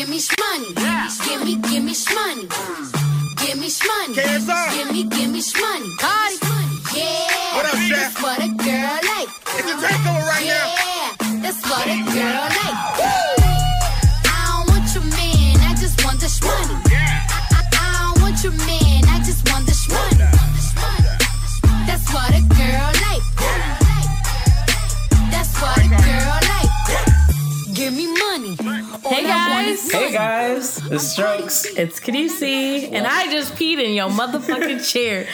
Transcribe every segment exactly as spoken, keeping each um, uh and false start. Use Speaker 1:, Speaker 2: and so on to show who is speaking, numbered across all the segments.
Speaker 1: give me shmoney. Give me, give me shmoney. Give me shmoney. Give me, give me shmoney. Cardi. Yeah.
Speaker 2: What up, Chef?
Speaker 1: That's what a girl like.
Speaker 2: It's a drink going right
Speaker 1: yeah.
Speaker 2: now.
Speaker 1: Yeah. That's what a girl like. I don't want your man. I just want the shmoney. I, I, I don't want your man. I just want the shmoney. That's what a girl like. That's what a girl like. Give me money.
Speaker 3: Hey guys.
Speaker 4: Hey guys. It's Strokes.
Speaker 3: It's Kadisi, and I just peed in your motherfucking chair.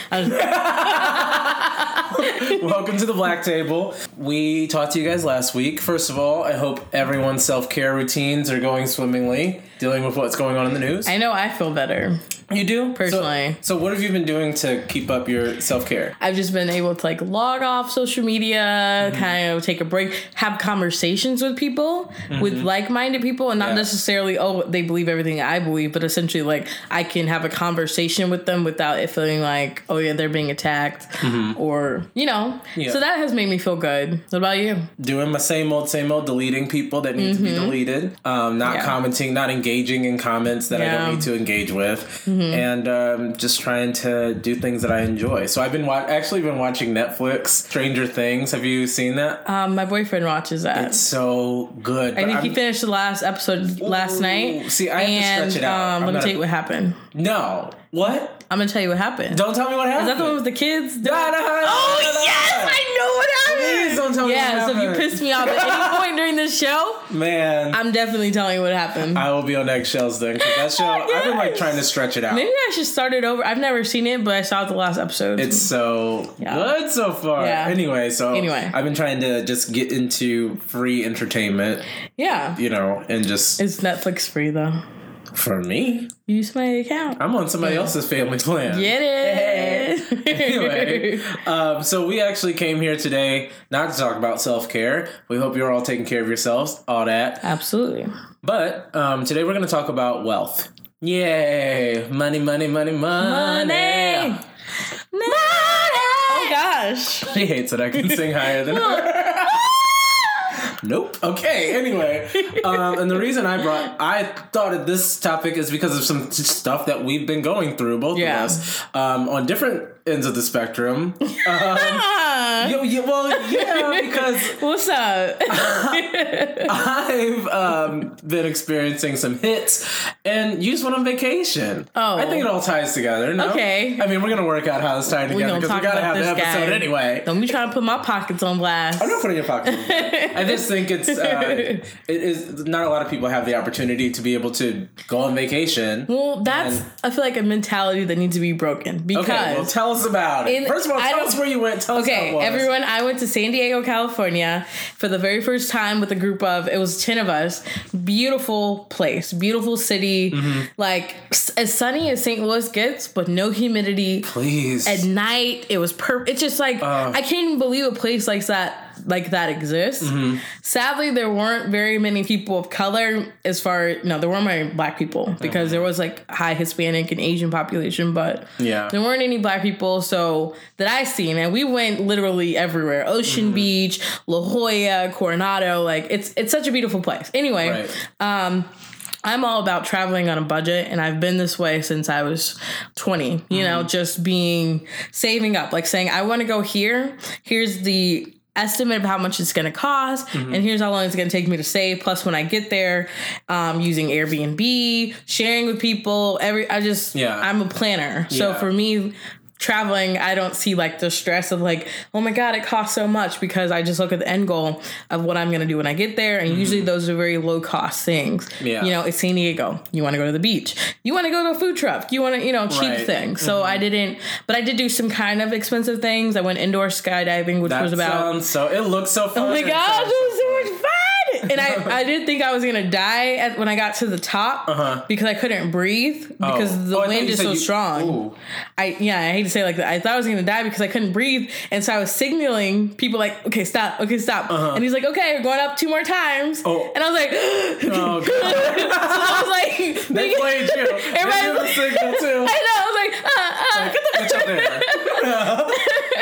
Speaker 4: Welcome to the Black Table. We talked to you guys last week. First of all, I hope everyone's self-care routines are going swimmingly, dealing with what's going on in the news.
Speaker 3: I know I feel better.
Speaker 4: You do?
Speaker 3: Personally.
Speaker 4: So, so what have you been doing to keep up your self-care?
Speaker 3: I've just been able to like log off social media, mm-hmm. kind of take a break, have conversations with people, mm-hmm. with like-minded people, and not yeah. necessarily, oh, they believe everything I believe, but essentially like I can have a conversation with them without it feeling like, oh yeah, they're being attacked, mm-hmm. or, you know. Yeah. So that has made me feel good. What about you? Doing
Speaker 4: my same old, same old, deleting people that need mm-hmm. to be deleted, um, not yeah. commenting, not engaging in comments that yeah. I don't need to engage with. Mm-hmm. And um, just trying to do things that I enjoy. So I've been wa- actually been watching Netflix, Stranger Things. Have you seen that?
Speaker 3: Um, my boyfriend watches that.
Speaker 4: It's so good.
Speaker 3: I think I'm, he finished the last episode last ooh, night.
Speaker 4: See, I have
Speaker 3: and,
Speaker 4: to stretch it out.
Speaker 3: Um, let me tell you what happened.
Speaker 4: No. What?
Speaker 3: I'm going to tell you what happened.
Speaker 4: Don't tell me what happened.
Speaker 3: Is that the one with the kids?
Speaker 4: No, no, no,
Speaker 3: oh,
Speaker 4: no, no,
Speaker 3: yes!
Speaker 4: no.
Speaker 3: I know what happened!
Speaker 4: Please don't tell me
Speaker 3: yeah,
Speaker 4: what happened.
Speaker 3: Yeah, so if you piss me off at any point during this show,
Speaker 4: man,
Speaker 3: I'm definitely telling you what happened.
Speaker 4: I will be on eggshells then, because that show, yes. I've been like trying to stretch it out.
Speaker 3: Maybe I should start it over. I've never seen it, but I saw the last episode.
Speaker 4: It's so yeah. good so far.
Speaker 3: Yeah.
Speaker 4: Anyway, so
Speaker 3: anyway.
Speaker 4: I've been trying to just get into free entertainment.
Speaker 3: Yeah.
Speaker 4: You know, and just...
Speaker 3: It's Netflix free, though.
Speaker 4: For me?
Speaker 3: Use my account.
Speaker 4: I'm on somebody yeah. else's family plan.
Speaker 3: Get it?
Speaker 4: Anyway, um, so we actually came here today not to talk about self-care. We hope you're all taking care of yourselves, all that.
Speaker 3: Absolutely.
Speaker 4: But um, today we're going to talk about wealth. Yay! Money, money, money, money.
Speaker 3: Money! Money! Oh, gosh.
Speaker 4: She hates it. I can sing higher than her. Nope. Okay. Anyway, um, and the reason I brought, I thought of this topic is because of some t- stuff that we've been going through, both
Speaker 3: yeah.
Speaker 4: of us, um, on different ends of the spectrum. Um, yeah, yeah, well, yeah, because
Speaker 3: what's up?
Speaker 4: I've um, been experiencing some hits, and you just went on vacation.
Speaker 3: Oh,
Speaker 4: I think it all ties together. No?
Speaker 3: Okay.
Speaker 4: I mean, we're gonna work out how it's tied together because we gotta have the episode guy. Anyway.
Speaker 3: Don't be trying to put my pockets on blast.
Speaker 4: I'm not putting your pockets on blast. I just think it's uh, it is not a lot of people have the opportunity to be able to go on vacation.
Speaker 3: Well, that's and, I feel like a mentality that needs to be broken. Because
Speaker 4: okay, well, tell us about it. In, First of all, tell us where you went. Tell
Speaker 3: okay,
Speaker 4: us how it was.
Speaker 3: Everyone, I went to San Diego, California for the very first time with a group of, it was ten of us. Beautiful place, beautiful city. Mm-hmm. Like, as sunny as Saint Louis gets, but no humidity.
Speaker 4: Please.
Speaker 3: At night, it was perfect. It's just like, uh, I can't even believe a place like that like that exists. Mm-hmm. Sadly, there weren't very many people of color as far, no, there weren't many black people because mm-hmm. there was like high Hispanic and Asian population, but
Speaker 4: yeah.
Speaker 3: there weren't any black people. So that I seen, and we went literally everywhere. Ocean mm-hmm. Beach, La Jolla, Coronado. Like it's, it's such a beautiful place. Anyway,
Speaker 4: right. um,
Speaker 3: I'm all about traveling on a budget, and I've been this way since I was twenty, you mm-hmm. know, just being, saving up, like saying, I want to go here. Here's the estimate of how much it's going to cost, mm-hmm. and here's how long it's going to take me to save. Plus, when I get there, um, using Airbnb, sharing with people, every I just yeah. I'm a planner. Yeah. So for me, traveling, I don't see like the stress of like, oh my God, it costs so much, because I just look at the end goal of what I'm going to do when I get there. And mm-hmm. usually those are very low cost things. Yeah. You know, it's San Diego. You want to go to the beach. You want to go to a food truck. You want to, you know, cheap right. things. So mm-hmm. I didn't, but I did do some kind of expensive things. I went indoor skydiving, which
Speaker 4: that
Speaker 3: was about.
Speaker 4: Sounds so, it looks so fun.
Speaker 3: Oh my gosh, it was so much fun. And I, I didn't think I was going to die at, when I got to the top uh-huh. because I couldn't breathe because oh. the oh, wind is so you, strong. Ooh. I Yeah, I hate to say it like that. I thought I was going to die because I couldn't breathe. And so I was signaling people like, okay, stop. Okay, stop. Uh-huh. And he's like, okay, we're going up two more times. Oh. And I was like, oh, God. So I was like,
Speaker 4: they played you. Everybody was like, signal too.
Speaker 3: I know. I was like, uh, uh.
Speaker 4: Like, get the bitch up there.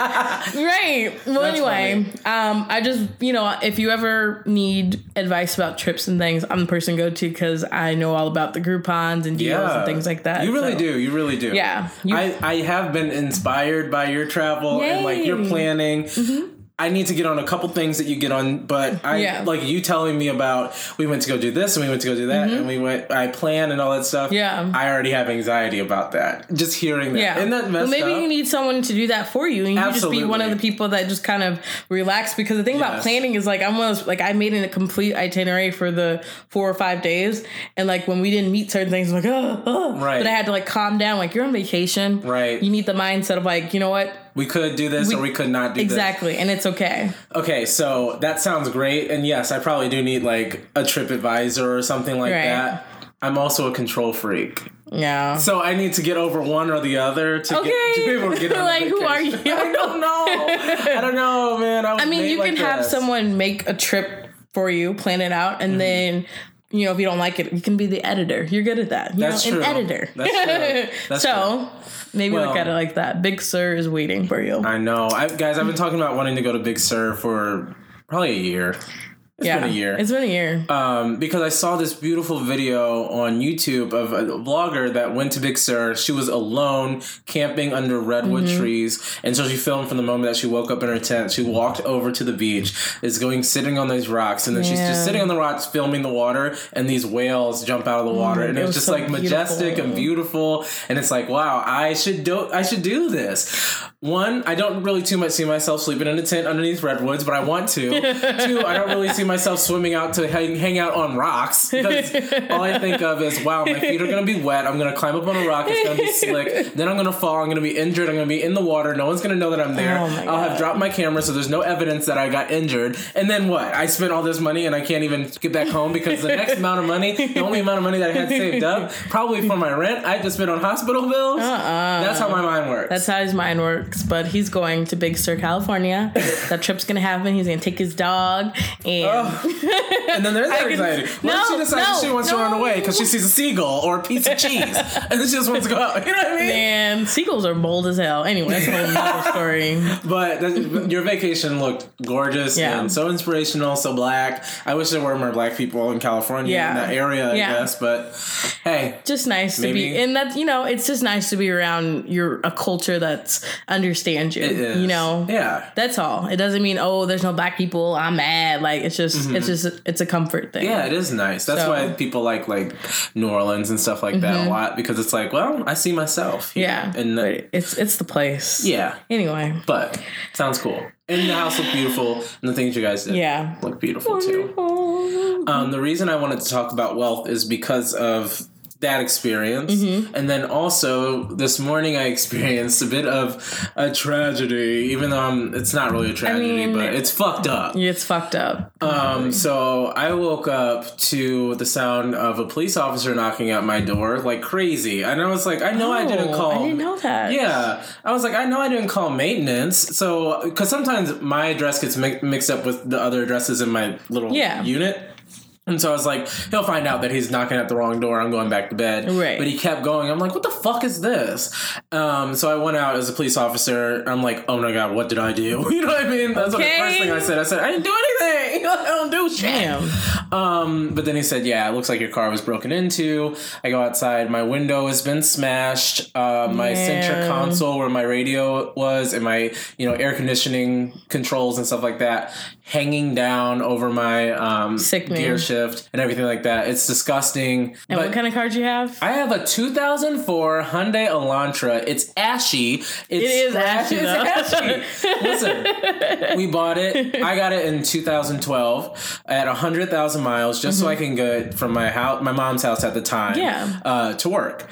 Speaker 3: Right. Well, That's anyway, um, I just, you know, if you ever need advice about trips and things, I'm the person to go to because I know all about the Groupons and deals yeah. and things like that.
Speaker 4: You really
Speaker 3: so.
Speaker 4: do. You really do.
Speaker 3: Yeah. You,
Speaker 4: I, I have been inspired by your travel Yay. and like your planning. Mm-hmm. I need to get on a couple things that you get on, but I yeah. like you telling me about we went to go do this and we went to go do that mm-hmm. and we went I planned and all that stuff.
Speaker 3: Yeah,
Speaker 4: I already have anxiety about that. Just hearing that.
Speaker 3: Yeah,
Speaker 4: Isn't that messed
Speaker 3: well, maybe
Speaker 4: up?
Speaker 3: You need someone to do that for you, and you
Speaker 4: Absolutely.
Speaker 3: just be one of the people that just kind of relax. Because the thing yes. about planning is like I'm one of those, like I made a complete itinerary for the four or five days, and like when we didn't meet certain things, I'm like oh, oh.
Speaker 4: right.
Speaker 3: But I had to like calm down. Like you're on vacation,
Speaker 4: right?
Speaker 3: You need the mindset of like you know what.
Speaker 4: We could do this we, or we could not do
Speaker 3: exactly,
Speaker 4: this.
Speaker 3: Exactly, and it's okay.
Speaker 4: Okay, so that sounds great. And yes, I probably do need like a TripAdvisor or something like right. that. I'm also a control freak.
Speaker 3: Yeah.
Speaker 4: So I need to get over one or the other to,
Speaker 3: okay.
Speaker 4: get, to be able to get on
Speaker 3: like, who are you?
Speaker 4: I don't know. I don't know, man. I, was
Speaker 3: I mean, you
Speaker 4: like
Speaker 3: can have
Speaker 4: this.
Speaker 3: someone make a trip for you, plan it out, and mm-hmm. then... You know, if you don't like it, you can be the editor. You're good at that. You
Speaker 4: That's
Speaker 3: know,
Speaker 4: true.
Speaker 3: An editor.
Speaker 4: That's true. That's
Speaker 3: so,
Speaker 4: true.
Speaker 3: maybe
Speaker 4: well,
Speaker 3: look at it like that. Big Sur is waiting for you.
Speaker 4: I know. I, guys, I've been talking about wanting to go to Big Sur for probably a year. It's
Speaker 3: yeah,
Speaker 4: been a year.
Speaker 3: It's been a year.
Speaker 4: Um, because I saw this beautiful video on YouTube of a vlogger that went to Big Sur. She was alone camping under redwood mm-hmm. trees. And so she filmed from the moment that she woke up in her tent. She walked over to the beach, is going sitting on these rocks. And then yeah. she's just sitting on the rocks filming the water. And these whales jump out of the water. Mm, and it, it was, was just so like majestic beautiful. and beautiful. And it's like, wow, I should do, I should do this. One, I don't really too much see myself sleeping in a tent underneath redwoods, but I want to. Two, I don't really see myself swimming out to hang, hang out on rocks because all I think of is, wow, my feet are going to be wet. I'm going to climb up on a rock. It's going to be slick. Then I'm going to fall. I'm going to be injured. I'm going to be in the water. No one's going to know that I'm there.
Speaker 3: Oh my
Speaker 4: I'll
Speaker 3: God.
Speaker 4: have dropped my camera, so there's no evidence that I got injured. And then what? I spent all this money and I can't even get back home because the next amount of money, the only amount of money that I had saved up, probably for my rent, I had to spend on hospital bills. Uh-uh. That's how my mind works.
Speaker 3: That's how his mind works. But he's going to Big Sur, California. That trip's going to happen. He's going to take his dog and...
Speaker 4: Oh. And then there's that anxiety. What
Speaker 3: no,
Speaker 4: if she decides
Speaker 3: no,
Speaker 4: she wants
Speaker 3: no.
Speaker 4: to run away because she sees a seagull or a piece of cheese and then she just wants to go out? You know what I mean?
Speaker 3: Man, seagulls are bold as hell. Anyway, that's a whole nother story.
Speaker 4: But th- your vacation looked gorgeous yeah. and so inspirational, so black. I wish there were more black people in California yeah. in that area, I yeah. guess. But hey,
Speaker 3: just nice
Speaker 4: maybe.
Speaker 3: to be, and that's you know, it's just nice to be around your a culture that's understands you.
Speaker 4: It is.
Speaker 3: You know,
Speaker 4: yeah.
Speaker 3: That's all. It doesn't mean oh, there's no black people. I'm mad. Like it's just, mm-hmm. it's just, it's a comfort thing.
Speaker 4: Yeah, it is nice. That's so, why people like like New Orleans and stuff like mm-hmm. that a lot because it's like, well, I see myself here.
Speaker 3: Yeah,
Speaker 4: and the,
Speaker 3: it's it's the place.
Speaker 4: Yeah.
Speaker 3: Anyway,
Speaker 4: but sounds cool. And the house looked beautiful, and the things you guys did
Speaker 3: yeah.
Speaker 4: look beautiful
Speaker 3: Wonderful.
Speaker 4: too. Um, the reason I wanted to talk about wealth is because of that experience. Mm-hmm. And then also this morning I experienced a bit of a tragedy, even though I'm, it's not really a tragedy, I mean, but it's fucked up.
Speaker 3: It's fucked up.
Speaker 4: Um, so I woke up to the sound of a police officer knocking at my door like crazy. And I was like, I know
Speaker 3: oh,
Speaker 4: I didn't call.
Speaker 3: I didn't know that.
Speaker 4: Yeah. I was like, I know I didn't call maintenance. So, because sometimes my address gets mi- mixed up with the other addresses in my little
Speaker 3: yeah.
Speaker 4: unit. And so I was like, he'll find out that he's knocking at the wrong door. I'm going back to bed.
Speaker 3: Right.
Speaker 4: But he kept going. I'm like, what the fuck is this? Um, so I went out as a police officer. I'm like, oh my God, what did I do? You know what I mean? That's
Speaker 3: okay.
Speaker 4: what the first thing I said. I said, I didn't do anything. I don't do shit.
Speaker 3: Damn.
Speaker 4: Um, but then he said, yeah, it looks like your car was broken into. I go outside. My window has been smashed. Uh, my
Speaker 3: Man.
Speaker 4: center console where my radio was and my, you know, air conditioning controls and stuff like that hanging down over my um, gear shift and everything like that. It's disgusting.
Speaker 3: And
Speaker 4: but
Speaker 3: what kind of car do you have?
Speaker 4: I have a two thousand four Hyundai Elantra. It's ashy. It's
Speaker 3: it is ashy.
Speaker 4: It's ashy. Listen, we bought it. I got it in two thousand twelve at one hundred thousand miles just mm-hmm. so I can get from my house, my mom's house at the time,
Speaker 3: yeah.
Speaker 4: uh, to work.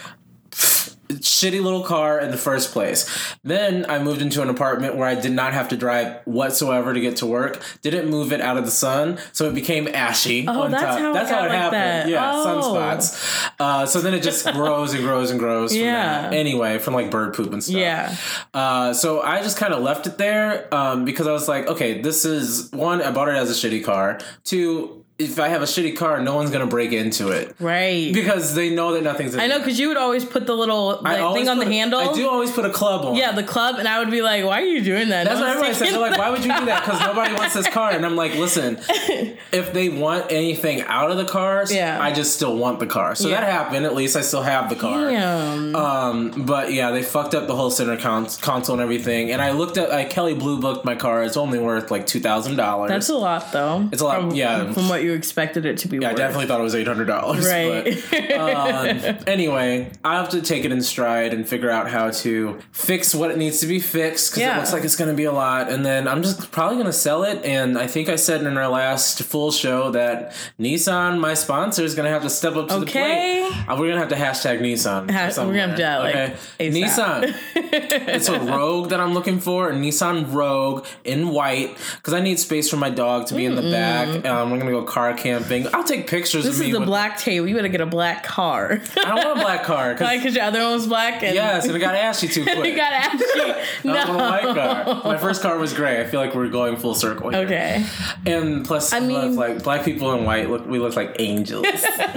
Speaker 4: Shitty little car in the first place. Then I moved into an apartment where I did not have to drive whatsoever to get to work. Didn't move it out of the sun, so it became ashy.
Speaker 3: Oh,
Speaker 4: on
Speaker 3: that's
Speaker 4: top.
Speaker 3: how
Speaker 4: that's
Speaker 3: it
Speaker 4: how it
Speaker 3: like
Speaker 4: happened.
Speaker 3: that.
Speaker 4: Yeah,
Speaker 3: oh.
Speaker 4: sunspots. Uh, so then it just grows and grows and grows. From
Speaker 3: yeah.
Speaker 4: that. Anyway, from like bird poop and stuff.
Speaker 3: Yeah.
Speaker 4: Uh, so I just kind of left it there um, because I was like, okay, this is one. I bought it as a shitty car. Two. if I have a shitty car, no one's gonna break into it,
Speaker 3: right?
Speaker 4: Because they know that nothing's in
Speaker 3: I know, because you would always put the little like, thing on the
Speaker 4: a,
Speaker 3: handle.
Speaker 4: I do always put a club on.
Speaker 3: Yeah, the club, and I would be like, why are you doing that?
Speaker 4: That's
Speaker 3: no
Speaker 4: what everybody says. They're like, why would you do that? Because nobody wants this car. And I'm like, listen, if they want anything out of the cars, yeah. I just still want the car. So yeah. that happened. At least I still have the car.
Speaker 3: Damn.
Speaker 4: Um, but yeah, they fucked up the whole center cons- console and everything. And I looked at, I Kelly Blue booked my car. It's only worth like two thousand dollars.
Speaker 3: That's a lot, though.
Speaker 4: It's a lot,
Speaker 3: from,
Speaker 4: yeah.
Speaker 3: From what you expected it to be
Speaker 4: yeah,
Speaker 3: worth.
Speaker 4: I definitely thought it was eight hundred dollars.
Speaker 3: Right.
Speaker 4: But, um, anyway, I have to take it in stride and figure out how to fix what it needs to be fixed, because yeah. it looks like it's going to be a lot. And then I'm just probably going to sell it. And I think I said in our last full show that Nissan, my sponsor, is going to have to step up to
Speaker 3: okay.
Speaker 4: the plate. Uh, we're going to have to hashtag Nissan.
Speaker 3: Ha- we're going to have to do like
Speaker 4: okay.
Speaker 3: A S A P.
Speaker 4: Nissan. It's a Rogue that I'm looking for, a Nissan Rogue in white, because I need space for my dog to be Mm-mm. in the back. Um, we're going to go car camping. I'll take pictures
Speaker 3: this
Speaker 4: of me.
Speaker 3: This is the
Speaker 4: with,
Speaker 3: black table. You got to get a black car.
Speaker 4: I don't want a black car.
Speaker 3: Why? Because your other one was black? And
Speaker 4: yes, and it got ashy too quick.
Speaker 3: It got ashy. No.
Speaker 4: I want a white car. My first car was gray. I feel like we're going full circle here.
Speaker 3: Okay.
Speaker 4: And plus, I mean, like black people in white, look, we look like angels.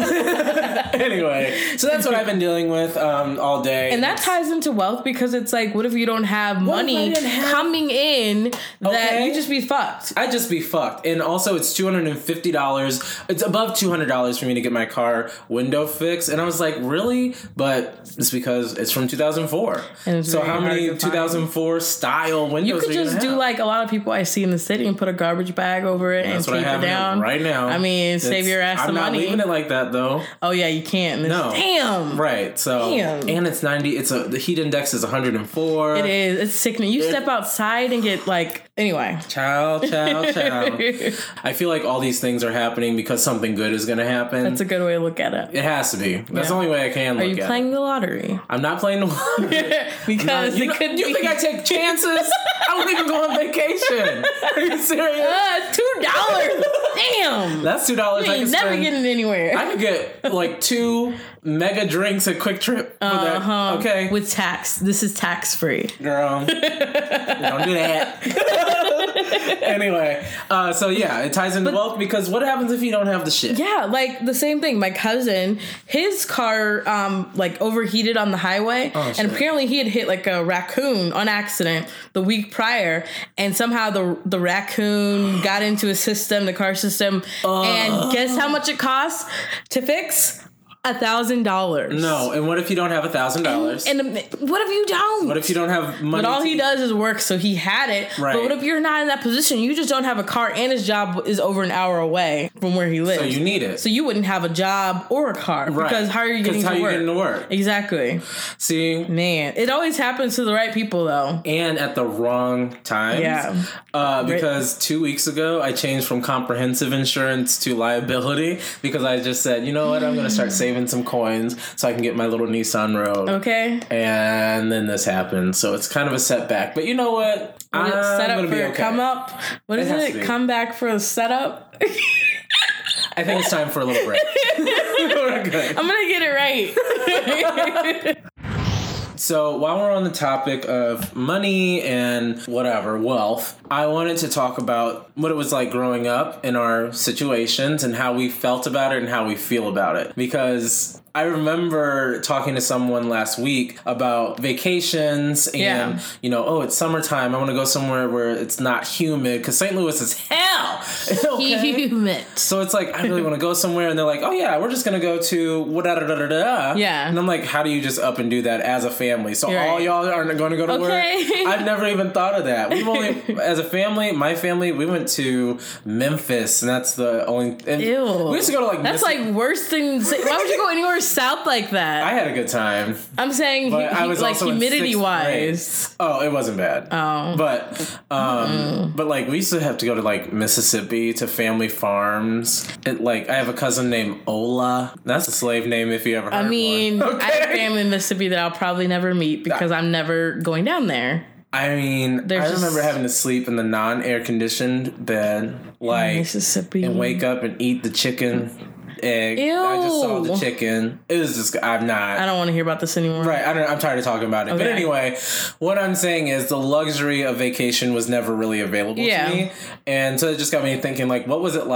Speaker 4: Anyway, so that's what I've been dealing with um, all day.
Speaker 3: And that ties into wealth, because it's like, what if you don't have
Speaker 4: what
Speaker 3: money have... coming in that okay. you just be fucked?
Speaker 4: I'd just be fucked. And also, it's two hundred fifty dollars. It's above two hundred dollars for me to get my car window fixed. And I was like, really? But it's because it's from two thousand four. So how many two thousand four style windows
Speaker 3: you could
Speaker 4: are you
Speaker 3: just do
Speaker 4: have?
Speaker 3: Like a lot of people I see in the city and put a garbage bag over it
Speaker 4: That's
Speaker 3: and tape it down.
Speaker 4: Right now.
Speaker 3: I mean, it's, save your ass
Speaker 4: I'm
Speaker 3: some money.
Speaker 4: I'm not leaving it like that, though.
Speaker 3: Oh, yeah, you can't. It's,
Speaker 4: no.
Speaker 3: Damn.
Speaker 4: Right. So,
Speaker 3: damn.
Speaker 4: And it's ninety. It's a, the heat index is one hundred four.
Speaker 3: It is. It's sickening. You it, step outside and get like, anyway.
Speaker 4: Child, child, child. I feel like all these things are happening because something good is going to happen.
Speaker 3: That's a good way to look at it.
Speaker 4: It has to be. That's
Speaker 3: yeah.
Speaker 4: the only way I can look at it.
Speaker 3: Are you playing
Speaker 4: it.
Speaker 3: the lottery?
Speaker 4: I'm not playing the lottery.
Speaker 3: Because
Speaker 4: not, you
Speaker 3: it
Speaker 4: know,
Speaker 3: could
Speaker 4: You
Speaker 3: be.
Speaker 4: think I take chances? I don't even go on vacation. Are you serious?
Speaker 3: Uh, two dollars. Damn.
Speaker 4: That's two dollars.
Speaker 3: You ain't
Speaker 4: I
Speaker 3: never
Speaker 4: spend,
Speaker 3: getting anywhere.
Speaker 4: I could get like two mega drinks at Quick Trip for
Speaker 3: uh-huh.
Speaker 4: that. Okay.
Speaker 3: With tax. This is tax free.
Speaker 4: Girl. Don't do that. Anyway, uh, so yeah, it ties into but, wealth, because what happens if you don't have the shit?
Speaker 3: Yeah, like the same thing. My cousin, his car um, like overheated on the highway,
Speaker 4: oh,
Speaker 3: and apparently he had hit like a raccoon on accident the week prior, and somehow the the raccoon got into his system, the car system, uh, and guess how much it costs to fix? A thousand dollars.
Speaker 4: No, and what if you don't have a thousand dollars?
Speaker 3: And what if you don't?
Speaker 4: What if you don't have money?
Speaker 3: But all he
Speaker 4: eat?
Speaker 3: does is work, so he had it.
Speaker 4: Right.
Speaker 3: But what if you're not in that position? You just don't have a car, and his job is over an hour away from where he lives.
Speaker 4: So you need it.
Speaker 3: So you wouldn't have a job or a car,
Speaker 4: right?
Speaker 3: Because how are you getting
Speaker 4: how
Speaker 3: to
Speaker 4: you
Speaker 3: work?
Speaker 4: getting to work?
Speaker 3: Exactly.
Speaker 4: See,
Speaker 3: man, it always happens to the right people, though,
Speaker 4: and at the wrong times.
Speaker 3: Yeah.
Speaker 4: Uh, because right. two weeks ago I changed from comprehensive insurance to liability, because I just said, you know what, I'm going to start saving some coins so I can get my little Nissan Rogue.
Speaker 3: Okay.
Speaker 4: And then this happened. So it's kind of a setback. But you know what?
Speaker 3: I'm set up for
Speaker 4: be okay.
Speaker 3: Come up. What is it? it? Come back for a setup?
Speaker 4: I think it's time for a little break. We're good.
Speaker 3: I'm going to get it right.
Speaker 4: So while we're on the topic of money and whatever, wealth, I wanted to talk about what it was like growing up in our situations and how we felt about it and how we feel about it. Because I remember talking to someone last week about vacations and, yeah. you know, oh, it's summertime. I want to go somewhere where it's not humid, because Saint Louis is hell. Okay?
Speaker 3: Humid.
Speaker 4: So it's like, I really want to go somewhere. And they're like, oh, yeah, we're just going to go to da-da-da-da-da.
Speaker 3: Yeah.
Speaker 4: And I'm like, how do you just up and do that as a family? So
Speaker 3: You're
Speaker 4: all
Speaker 3: right.
Speaker 4: y'all aren't going to go to
Speaker 3: okay.
Speaker 4: work? I've never even thought of that. We've only, as a family, my family, we went to Memphis, and that's the only... And
Speaker 3: Ew.
Speaker 4: We used to go to like...
Speaker 3: That's Miss- like worse than... Why would you go anywhere south like that?
Speaker 4: I had a good time.
Speaker 3: I'm saying
Speaker 4: but
Speaker 3: he,
Speaker 4: I was
Speaker 3: like
Speaker 4: also
Speaker 3: humidity-wise.
Speaker 4: Oh, it wasn't bad.
Speaker 3: Oh.
Speaker 4: But, um, mm-hmm. but like, we used to have to go to like Mississippi to family farms. It, like, I have a cousin named Ola. That's a slave name if you ever heard
Speaker 3: I mean,
Speaker 4: one. Okay.
Speaker 3: I have family in Mississippi that I'll probably never meet because I'm never going down there.
Speaker 4: I mean,
Speaker 3: There's
Speaker 4: I
Speaker 3: just,
Speaker 4: remember having to sleep in the non-air conditioned bed, like,
Speaker 3: Mississippi,
Speaker 4: and wake up and eat the chicken egg.
Speaker 3: Ew.
Speaker 4: I just saw the chicken. It was just, I'm not.
Speaker 3: I don't want to hear about this anymore.
Speaker 4: Right, I don't, I'm tired of talking about it. Okay. But anyway, what I'm saying is the luxury of vacation was never really available
Speaker 3: yeah.
Speaker 4: to me. And so it just got me thinking, like, what was it like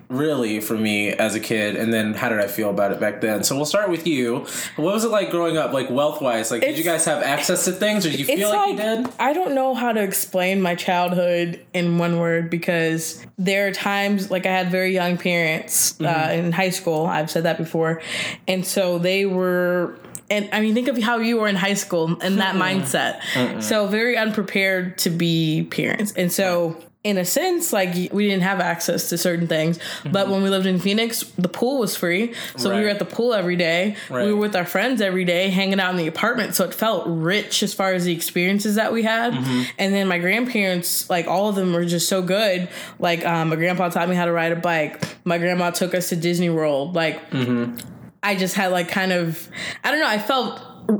Speaker 4: really, for me as a kid, and then how did I feel about it back then? So we'll start with you. What was it like growing up, like wealth-wise? Like, it's, did you guys have access to things, or did you feel like, like you did?
Speaker 3: I don't know how to explain my childhood in one word, because there are times, like, I had very young parents uh, mm-hmm. in high school. I've said that before. And so they were... And I mean, think of how you were in high school and that mindset. Mm-mm. So very unprepared to be parents. And so... in a sense, like, we didn't have access to certain things. Mm-hmm. But when we lived in Phoenix, the pool was free. So right. we were at the pool every day. Right. We were with our friends every day, hanging out in the apartment. So it felt rich as far as the experiences that we had. Mm-hmm. And then my grandparents, like, all of them were just so good. Like, um, my grandpa taught me how to ride a bike. My grandma took us to Disney World. Like, mm-hmm. I just had, like, kind of, I don't know, I felt...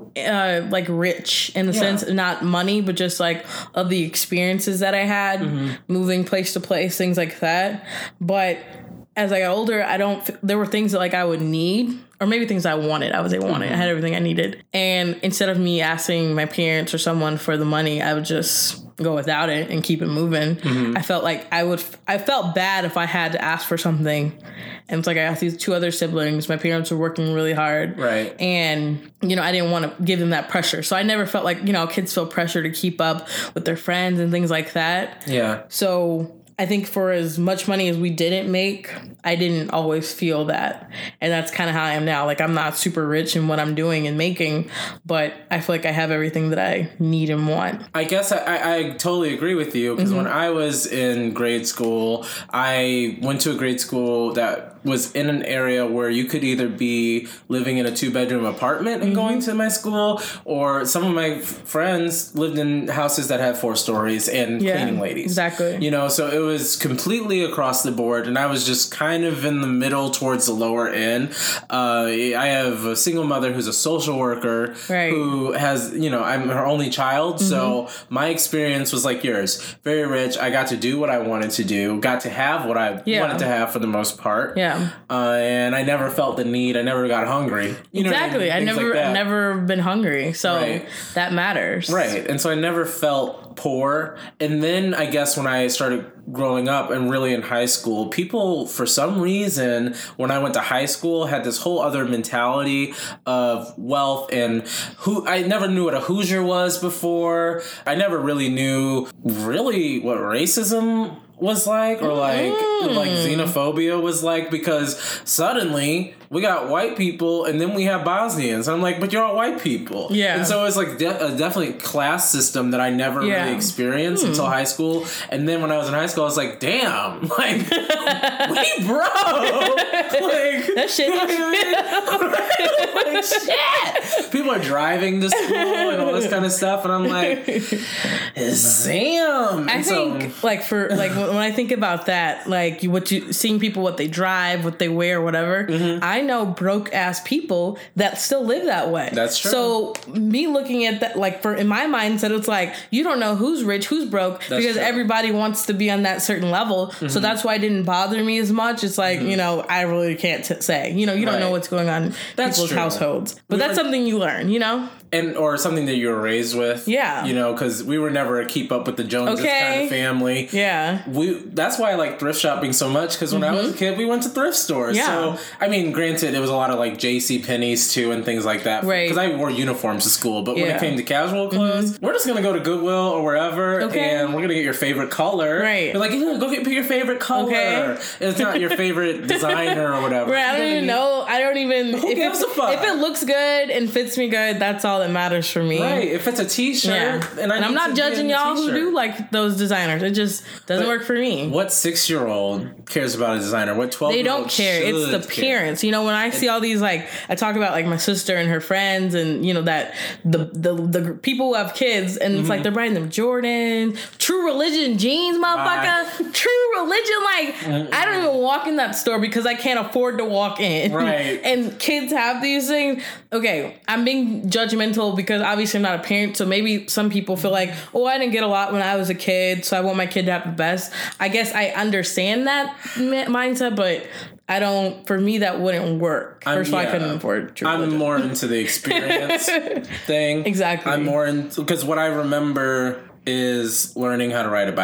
Speaker 3: Uh, like rich in the yeah. sense, not money, but just like of the experiences that I had, mm-hmm. moving place to place, things like that. But as I got older, I don't, there were things that like I would need, or maybe things I wanted. I would say wanted. Mm-hmm. I had everything I needed. And instead of me asking my parents or someone for the money, I would just go without it and keep it moving. Mm-hmm. I felt like I would, I felt bad if I had to ask for something. And it's like I have these two other siblings. My parents were working really hard. Right. And, you know, I didn't want to give them that pressure. So I never felt like, you know, kids feel pressure to keep up with their friends and things like that. Yeah. So I think for as much money as we didn't make, I didn't always feel that. And that's kind of how I am now. Like, I'm not super rich in what I'm doing and making, but I feel like I have everything that I need and want.
Speaker 4: I guess I, I, I totally agree with you, because mm-hmm. when I was in grade school, I went to a grade school that was in an area where you could either be living in a two-bedroom apartment and mm-hmm. going to my school, or some of my f- friends lived in houses that had four stories and yeah, cleaning ladies. Exactly. You know, so it was completely across the board, and I was just kind of in the middle towards the lower end. Uh, I have a single mother who's a social worker right. who has, you know, I'm her only child, mm-hmm. so my experience was like yours. Very rich. I got to do what I wanted to do, got to have what I yeah. wanted to have for the most part. Yeah. Uh, and I never felt the need. I never got hungry. You know
Speaker 3: exactly.
Speaker 4: I, mean?
Speaker 3: I never,
Speaker 4: like
Speaker 3: never been hungry. So right. that matters.
Speaker 4: Right. And so I never felt poor. And then I guess when I started growing up and really in high school, people, for some reason, when I went to high school, had this whole other mentality of wealth, and who I never knew what a Hoosier was before. I never really knew really what racism was like, or like mm. like xenophobia was like, because suddenly we got white people and then we have Bosnians. I'm like, but you're all white people. Yeah. And so it's like de- a definitely class system that I never yeah. really experienced mm. until high school. And then when I was in high school, I was like, damn, like, we broke. Like, that shit. Like, shit. People are driving to school and all this kind of stuff. And I'm like, damn.
Speaker 3: I
Speaker 4: and
Speaker 3: think,
Speaker 4: so,
Speaker 3: like, for, like, when I think about that, like, what you, seeing people, what they drive, what they wear, whatever, mm-hmm. I know broke ass people that still live that way. That's true. So me looking at that, like, for in my mindset, it's like you don't know who's rich, who's broke, that's because true. Everybody wants to be on that certain level. Mm-hmm. So that's why it didn't bother me as much. It's like mm-hmm. you know, I really can't t- say. You know, you don't right. know what's going on in that's people's true. Households, but we that's were, something you learn. You know.
Speaker 4: And or something that you were raised with. Yeah. You know, because we were never a keep up with the Joneses okay. kind of family. Yeah. We that's why I like thrift shopping so much, because when mm-hmm. I was a kid, we went to thrift stores. Yeah. So, I mean, granted, it was a lot of like J C Penney's too and things like that. Right. Because I wore uniforms to school. But yeah. when it came to casual clothes, mm-hmm. we're just going to go to Goodwill or wherever okay. and we're going to get your favorite color. Right. You're like, yeah, go get your favorite color. Okay. It's not your favorite designer or whatever.
Speaker 3: Right. I don't even know. I don't even. Who if gives it, a fuck? If it looks good and fits me good, that's all that matters for me.
Speaker 4: Right, if it's a t-shirt, yeah. and, I
Speaker 3: and I'm not judging y'all who do like those designers. It just doesn't but work for me.
Speaker 4: What six-year-old cares about a designer? What twelve?
Speaker 3: They don't care. It's the parents. Care. You know, when I see all these, like, I talk about like my sister and her friends, and you know that the the the people who have kids, and mm-hmm. it's like they're buying them Jordan, True Religion jeans, motherfucker. Bye. True Religion, like mm-hmm. I don't even walk in that store because I can't afford to walk in. Right. And kids have these things. Okay, I'm being judgmental because obviously I'm not a parent, so maybe some people feel like, oh, I didn't get a lot when I was a kid, so I want my kid to have the best. I guess I understand that m- mindset, but I don't, for me, that wouldn't work. First of all, yeah, I couldn't afford True
Speaker 4: I'm
Speaker 3: Religion.
Speaker 4: More into the experience thing.
Speaker 3: Exactly.
Speaker 4: I'm more into, because what I remember is learning how to ride a bike.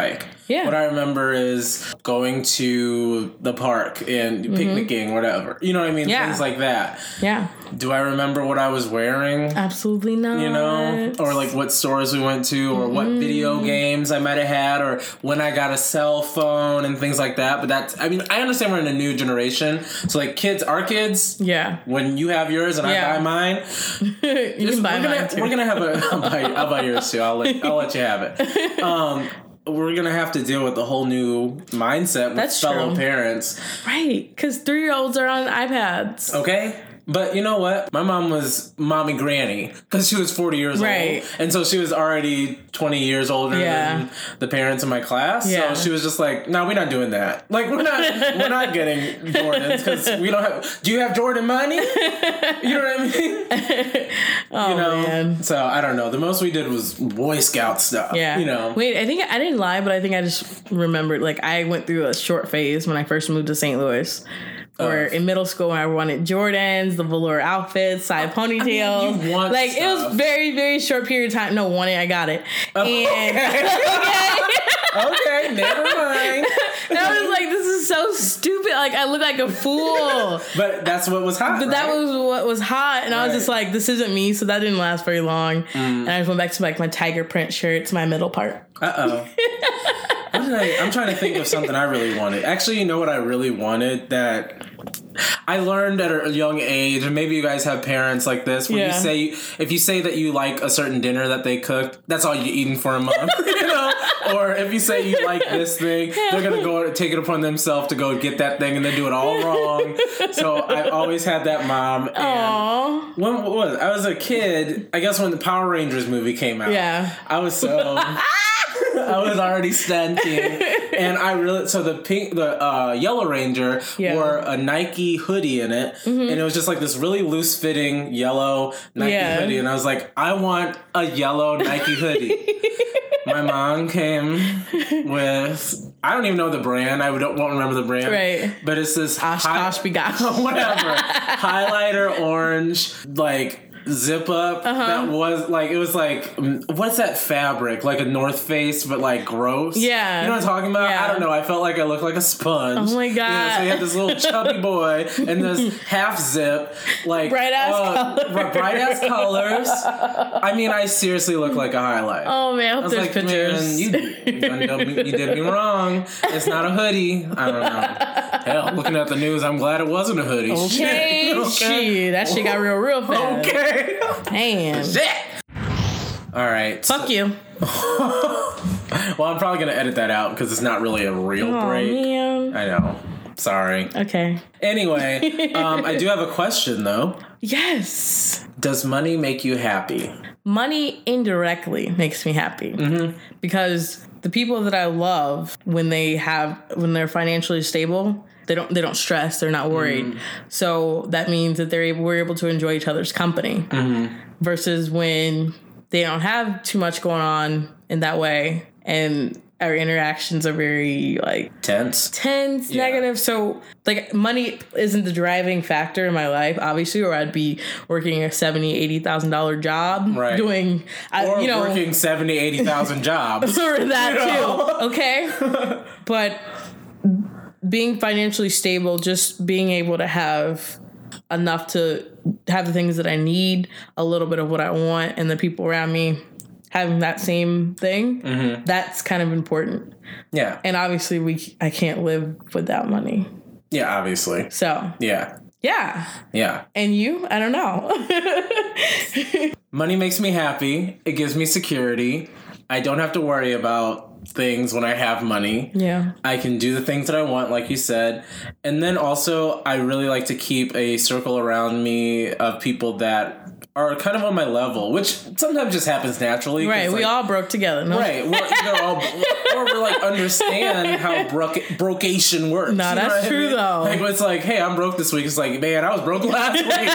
Speaker 3: Yeah.
Speaker 4: What I remember is going to the park and mm-hmm. picnicking, whatever. You know what I mean?
Speaker 3: Yeah.
Speaker 4: Things like that.
Speaker 3: Yeah.
Speaker 4: Do I remember what I was wearing?
Speaker 3: Absolutely not.
Speaker 4: You know? Or like what stores we went to, or mm-hmm. what video games I might have had, or when I got a cell phone and things like that. But that's, I mean, I understand we're in a new generation. So like kids, our kids,
Speaker 3: yeah.
Speaker 4: when you have yours and yeah. I buy mine,
Speaker 3: you
Speaker 4: just,
Speaker 3: can buy
Speaker 4: we're
Speaker 3: mine
Speaker 4: gonna,
Speaker 3: too.
Speaker 4: We're going to have a, I'll buy, I'll buy yours too. I'll let, I'll let you have it. Um, we're going to have to deal with the whole new mindset with
Speaker 3: That's
Speaker 4: fellow
Speaker 3: true.
Speaker 4: parents.
Speaker 3: Right. Because three-year-olds are on iPads.
Speaker 4: Okay. But you know what? My mom was mommy granny because she was forty years
Speaker 3: right.
Speaker 4: old. And so she was already twenty years older yeah. than the parents in my class. Yeah. So she was just like, no, we're not doing that. Like, we're not we're not getting Jordans because we don't have... Do you have Jordan money? You know what I mean?
Speaker 3: Oh,
Speaker 4: you know?
Speaker 3: man.
Speaker 4: So, I don't know. The most we did was Boy Scout stuff.
Speaker 3: Yeah.
Speaker 4: You know?
Speaker 3: Wait, I think... I didn't lie, but I think I just remembered, like, I went through a short phase when I first moved to Saint Louis. Or in middle school, I wanted Jordans, the velour outfits, side ponytails.
Speaker 4: I mean, you want
Speaker 3: like
Speaker 4: stuff.
Speaker 3: It was very, very short period of time. No, wanted, I got it.
Speaker 4: Oh,
Speaker 3: and
Speaker 4: okay. Okay, never mind.
Speaker 3: And I was like, this is so stupid. Like, I look like a fool.
Speaker 4: But that's what was hot.
Speaker 3: But
Speaker 4: right?
Speaker 3: that was what was hot. And right. I was just like, this isn't me. So that didn't last very long. Mm. And I just went back to like my tiger print shirts, my middle part.
Speaker 4: Uh-oh. What did I, I'm trying to think of something I really wanted. Actually, you know what I really wanted that I learned at a young age, and maybe you guys have parents like this, when yeah. you say, if you say that you like a certain dinner that they cooked, that's all you're eating for a month, you know? Or if you say you like this thing, they're going to go take it upon themselves to go get that thing and then do it all wrong. So I always had that mom. And
Speaker 3: Aww.
Speaker 4: When what was it? I was a kid, I guess when the Power Rangers movie came out.
Speaker 3: Yeah.
Speaker 4: I was so... I was already stunting, and I really so the pink the uh, Yellow Ranger yeah. wore a Nike hoodie in it, mm-hmm. and it was just like this really loose fitting yellow Nike yeah. hoodie, and I was like, I want a yellow Nike hoodie. My mom came with, I don't even know the brand. I don't won't remember the brand,
Speaker 3: right?
Speaker 4: But it's this
Speaker 3: Osh
Speaker 4: high,
Speaker 3: Kosh Begosh,
Speaker 4: whatever highlighter orange like. Zip up uh-huh. that was like it was like what's that fabric like a North Face but like gross
Speaker 3: yeah
Speaker 4: you know what I'm talking about
Speaker 3: yeah.
Speaker 4: I don't know I felt like I looked like a sponge
Speaker 3: oh my god
Speaker 4: you know, so you had this little chubby boy and this half zip like
Speaker 3: bright ass
Speaker 4: uh,
Speaker 3: colors
Speaker 4: bright ass colors I mean I seriously look like a highlight.
Speaker 3: Oh man, I hope
Speaker 4: I was
Speaker 3: there's
Speaker 4: like,
Speaker 3: pictures.
Speaker 4: man, you, you, you did me wrong. It's not a hoodie. I don't know. Hell, looking at the news, I'm glad it wasn't a hoodie.
Speaker 3: Okay, okay. Shit, that shit got real, real fast.
Speaker 4: Okay.
Speaker 3: Damn.
Speaker 4: Shit. All right.
Speaker 3: Fuck
Speaker 4: so,
Speaker 3: you.
Speaker 4: Well, I'm probably gonna edit that out because it's not really a real
Speaker 3: oh,
Speaker 4: break.
Speaker 3: Man.
Speaker 4: I know. Sorry.
Speaker 3: Okay.
Speaker 4: Anyway, um, I do have a question though.
Speaker 3: Yes.
Speaker 4: Does money make you happy?
Speaker 3: Money indirectly makes me happy
Speaker 4: mm-hmm.
Speaker 3: because the people that I love, when they have when they're financially stable, they don't they don't stress, they're not worried. Mm. So that means that they're able, we're able to enjoy each other's company.
Speaker 4: Mm-hmm.
Speaker 3: Versus when they don't have too much going on in that way, and our interactions are very like
Speaker 4: tense,
Speaker 3: tense, yeah. negative. So like money isn't the driving factor in my life, obviously, or I'd be working a seventy, eighty thousand dollar job,
Speaker 4: right?
Speaker 3: Doing,
Speaker 4: or
Speaker 3: I, you know,
Speaker 4: working seventy, eighty thousand jobs,
Speaker 3: or that
Speaker 4: you know?
Speaker 3: too. Okay, but being financially stable, just being able to have enough to have the things that I need, a little bit of what I want, and the people around me having that same thing, mm-hmm. that's kind of important.
Speaker 4: Yeah.
Speaker 3: And obviously we I can't live without money.
Speaker 4: Yeah, obviously.
Speaker 3: So.
Speaker 4: Yeah.
Speaker 3: Yeah.
Speaker 4: Yeah.
Speaker 3: And you? I don't know.
Speaker 4: Money makes me happy. It gives me security. I don't have to worry about things when I have money.
Speaker 3: Yeah.
Speaker 4: I can do the things that I want, like you said. And then also, I really like to keep a circle around me of people that are kind of on my level, which sometimes just happens naturally.
Speaker 3: Right, we like, all broke together, no?
Speaker 4: Right, we're either all, or we're like understand how broke brocation works.
Speaker 3: No, that's you know true I mean? Though.
Speaker 4: Like it's like, hey, I'm broke this week. It's like, man, I was broke last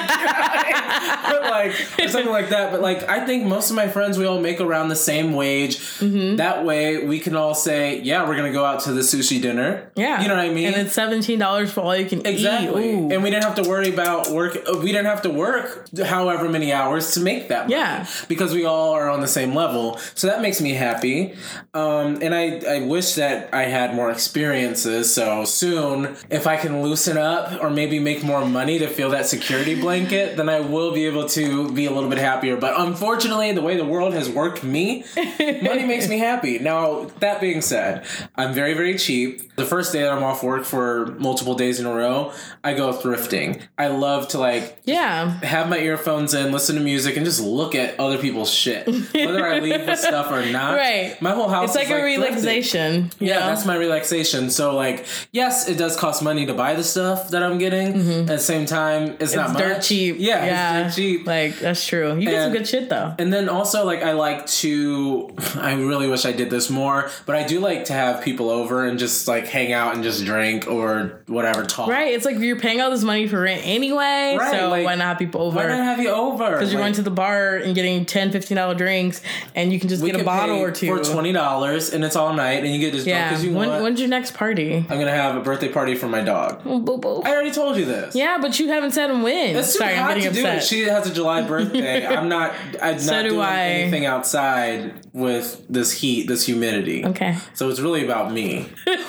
Speaker 4: week. But like, or something like that. But like, I think most of my friends, we all make around the same wage. Mm-hmm. That way, we can all say, yeah, we're gonna go out to the sushi dinner.
Speaker 3: Yeah,
Speaker 4: you know what I mean.
Speaker 3: And it's seventeen dollars for all you can
Speaker 4: exactly.
Speaker 3: eat. Exactly,
Speaker 4: and we didn't have to worry about work. We didn't have to work however many many hours to make that money.
Speaker 3: Yeah.
Speaker 4: Because we all are on the same level. So that makes me happy. Um, and I, I wish that I had more experiences. So soon, if I can loosen up or maybe make more money to feel that security blanket, then I will be able to be a little bit happier. But unfortunately, the way the world has worked me, money makes me happy. Now, that being said, I'm very, very cheap. The first day that I'm off work for multiple days in a row, I go thrifting. I love to like
Speaker 3: yeah.
Speaker 4: have my earphones in, listen to music, and just look at other people's shit. Whether I leave with stuff or not.
Speaker 3: Right.
Speaker 4: My whole house
Speaker 3: It's like
Speaker 4: is
Speaker 3: a
Speaker 4: like
Speaker 3: relaxation.
Speaker 4: Yeah,
Speaker 3: know?
Speaker 4: That's my relaxation. So like, yes, it does cost money to buy the stuff that I'm getting. Mm-hmm. At the same time, it's,
Speaker 3: it's
Speaker 4: not much.
Speaker 3: dirt cheap.
Speaker 4: Yeah,
Speaker 3: yeah,
Speaker 4: it's dirt cheap.
Speaker 3: Like, that's true. You get
Speaker 4: and,
Speaker 3: some good shit though.
Speaker 4: And then also like I like to I really wish I did this more, but I do like to have people over and just like hang out and just drink or whatever, talk.
Speaker 3: Right. It's like you're paying all this money for rent anyway.
Speaker 4: Right,
Speaker 3: so
Speaker 4: like,
Speaker 3: why not have people over?
Speaker 4: Why not have you over?
Speaker 3: Because you're
Speaker 4: like,
Speaker 3: going to the bar and getting ten dollars, fifteen dollars drinks and you can just get a bottle or two.
Speaker 4: For twenty dollars and it's all night and you get as
Speaker 3: yeah.
Speaker 4: drunk as you
Speaker 3: when,
Speaker 4: want.
Speaker 3: When's your next party?
Speaker 4: I'm going to have a birthday party for my dog.
Speaker 3: Oh, boo boo.
Speaker 4: I already told you this.
Speaker 3: Yeah, but you haven't said when.
Speaker 4: It's too
Speaker 3: Sorry,
Speaker 4: hot
Speaker 3: I'm getting
Speaker 4: to
Speaker 3: upset.
Speaker 4: do it. She has a July birthday. I'm not I'm
Speaker 3: So
Speaker 4: not
Speaker 3: do
Speaker 4: doing
Speaker 3: I.
Speaker 4: anything outside with this heat, this humidity.
Speaker 3: Okay.
Speaker 4: So it's really about me.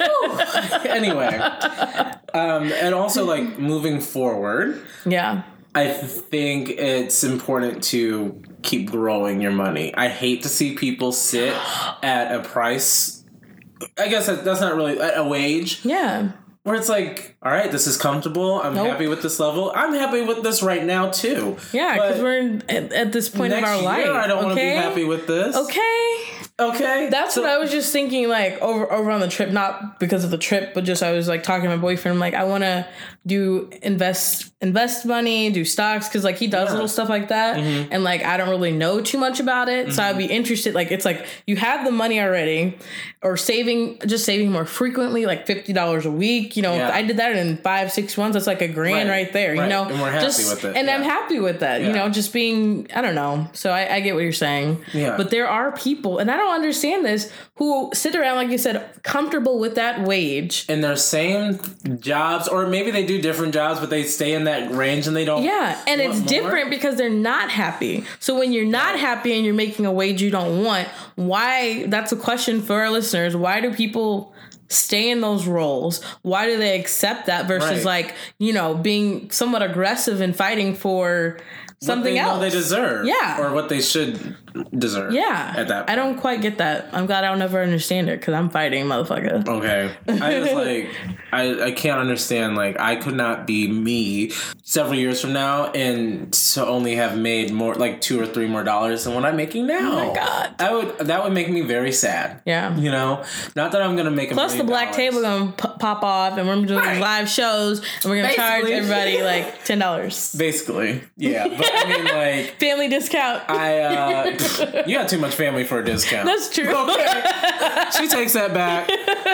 Speaker 4: Anyway. Um, and also like moving forward.
Speaker 3: Yeah.
Speaker 4: I think it's important to keep growing your money. I hate to see people sit at a price. I guess that's not really a wage.
Speaker 3: Yeah.
Speaker 4: Where it's like, all right, this is comfortable. I'm
Speaker 3: Nope.
Speaker 4: happy with this level. I'm happy with this right now too.
Speaker 3: Yeah, because we're in, at, at this point of
Speaker 4: next
Speaker 3: our
Speaker 4: year,
Speaker 3: life.
Speaker 4: I don't
Speaker 3: okay?
Speaker 4: want to be happy with this.
Speaker 3: Okay.
Speaker 4: Okay.
Speaker 3: That's
Speaker 4: so,
Speaker 3: what I was just thinking, like, over over on the trip, not because of the trip, but just I was, like, talking to my boyfriend. I'm like, I want to do invest invest money, do stocks, because, like, he does
Speaker 4: Yeah.
Speaker 3: little stuff like that.
Speaker 4: Mm-hmm.
Speaker 3: And, like, I don't really know too much about it. Mm-hmm. So I'd be interested. Like, it's like you have the money already or saving, just saving more frequently, like fifty dollars a week. You know,
Speaker 4: Yeah.
Speaker 3: if I did that in five, six months, that's like a grand right,
Speaker 4: Right.
Speaker 3: there,
Speaker 4: Right.
Speaker 3: you know?
Speaker 4: And we're happy
Speaker 3: just,
Speaker 4: with it.
Speaker 3: And
Speaker 4: Yeah.
Speaker 3: I'm happy with that,
Speaker 4: Yeah.
Speaker 3: you know, just being, I don't know. So I, I get what you're saying.
Speaker 4: Yeah.
Speaker 3: But there are people, and I don't understand this, who sit around, like you said, comfortable with that wage.
Speaker 4: in their same jobs, or maybe they do different jobs, but they stay in that range and they don't.
Speaker 3: Yeah, and it's
Speaker 4: more.
Speaker 3: different because they're not happy. So when you're not happy and you're making a wage you don't want, why? That's a question for our listeners. Why do people stay in those roles? Why do they accept that versus
Speaker 4: Right.
Speaker 3: like, you know, being somewhat aggressive and fighting for something
Speaker 4: what they
Speaker 3: else
Speaker 4: know they deserve.
Speaker 3: Yeah.
Speaker 4: Or what they should deserve.
Speaker 3: Yeah.
Speaker 4: At that point.
Speaker 3: I don't quite get that. I'm glad I'll never understand it because I'm fighting, motherfucker.
Speaker 4: Okay. I just like I, I can't understand, like I could not be me several years from now and to only have made more like two or three more dollars than what I'm making now.
Speaker 3: Oh my God.
Speaker 4: I would that would make me very sad.
Speaker 3: Yeah.
Speaker 4: You know? Not that I'm gonna make a
Speaker 3: Plus the
Speaker 4: million
Speaker 3: black
Speaker 4: dollars.
Speaker 3: table gonna p- pop off and we're doing
Speaker 4: Right.
Speaker 3: live shows and we're gonna charge
Speaker 4: Basically.
Speaker 3: everybody like ten dollars.
Speaker 4: Basically. Yeah. But I mean like
Speaker 3: Family discount.
Speaker 4: I uh you got too much family for a discount.
Speaker 3: That's true.
Speaker 4: Okay. She takes that back.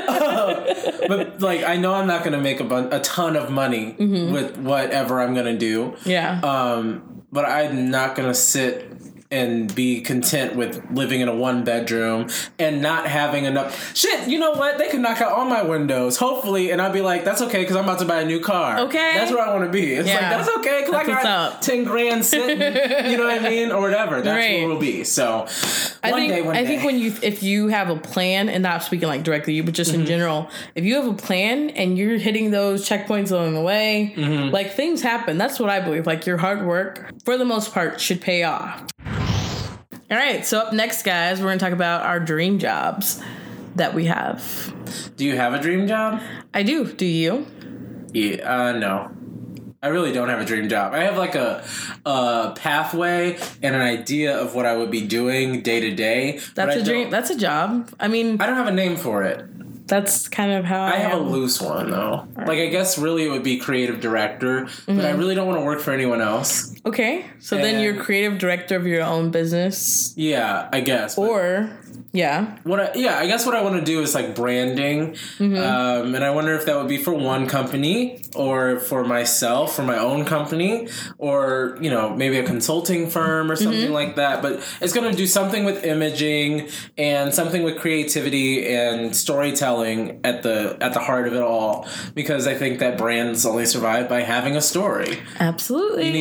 Speaker 4: But like I know I'm not going to make a, bun- a ton of money mm-hmm. with whatever I'm going to do.
Speaker 3: Yeah.
Speaker 4: Um but I'm not going to sit and be content with living in a one bedroom and not having enough shit. You know what? They could knock out all my windows, hopefully, and I'd be like, that's okay because I'm about to buy a new car.
Speaker 3: Okay.
Speaker 4: That's where I want to be. It's
Speaker 3: Yeah.
Speaker 4: like, that's okay because I
Speaker 3: That's what's
Speaker 4: got
Speaker 3: up.
Speaker 4: ten grand sitting, you know what I mean? Or whatever. That's
Speaker 3: Right.
Speaker 4: where we'll be. So
Speaker 3: I
Speaker 4: one
Speaker 3: think
Speaker 4: day, one
Speaker 3: I
Speaker 4: day.
Speaker 3: think when you if you have a plan, and not speaking like directly you, but just
Speaker 4: Mm-hmm.
Speaker 3: in general, if you have a plan and you're hitting those checkpoints along the way,
Speaker 4: Mm-hmm.
Speaker 3: like things happen. That's what I believe. Like your hard work, for the most part, should pay off. All right, so up next, guys, we're gonna talk about our dream jobs that we have.
Speaker 4: Do you have a dream job?
Speaker 3: I do. Do you?
Speaker 4: Yeah, uh, no. I really don't have a dream job. I have like a, a pathway and an idea of what I would be doing day to day. but
Speaker 3: That's
Speaker 4: I
Speaker 3: a dream.
Speaker 4: don't-
Speaker 3: That's a job. I mean,
Speaker 4: I don't have a name for it.
Speaker 3: that's kind of how I,
Speaker 4: I have a
Speaker 3: am.
Speaker 4: loose one though. Like I guess really it would be creative director, but
Speaker 3: Mm-hmm.
Speaker 4: I really don't want to work for anyone else.
Speaker 3: Okay, so then
Speaker 4: And-
Speaker 3: you're creative director of your own business,
Speaker 4: Yeah, I guess. but-
Speaker 3: or yeah,
Speaker 4: What I, yeah, I guess what I want to do is like branding,
Speaker 3: Mm-hmm.
Speaker 4: um, and I wonder if that would be for one company or for myself, for my own company, or you know maybe a consulting firm or something
Speaker 3: Mm-hmm.
Speaker 4: like that. But it's going to do something with imaging and something with creativity and storytelling at the at the heart of it all. Because I think that brands only survive by having a story.
Speaker 3: absolutely.
Speaker 4: You need to know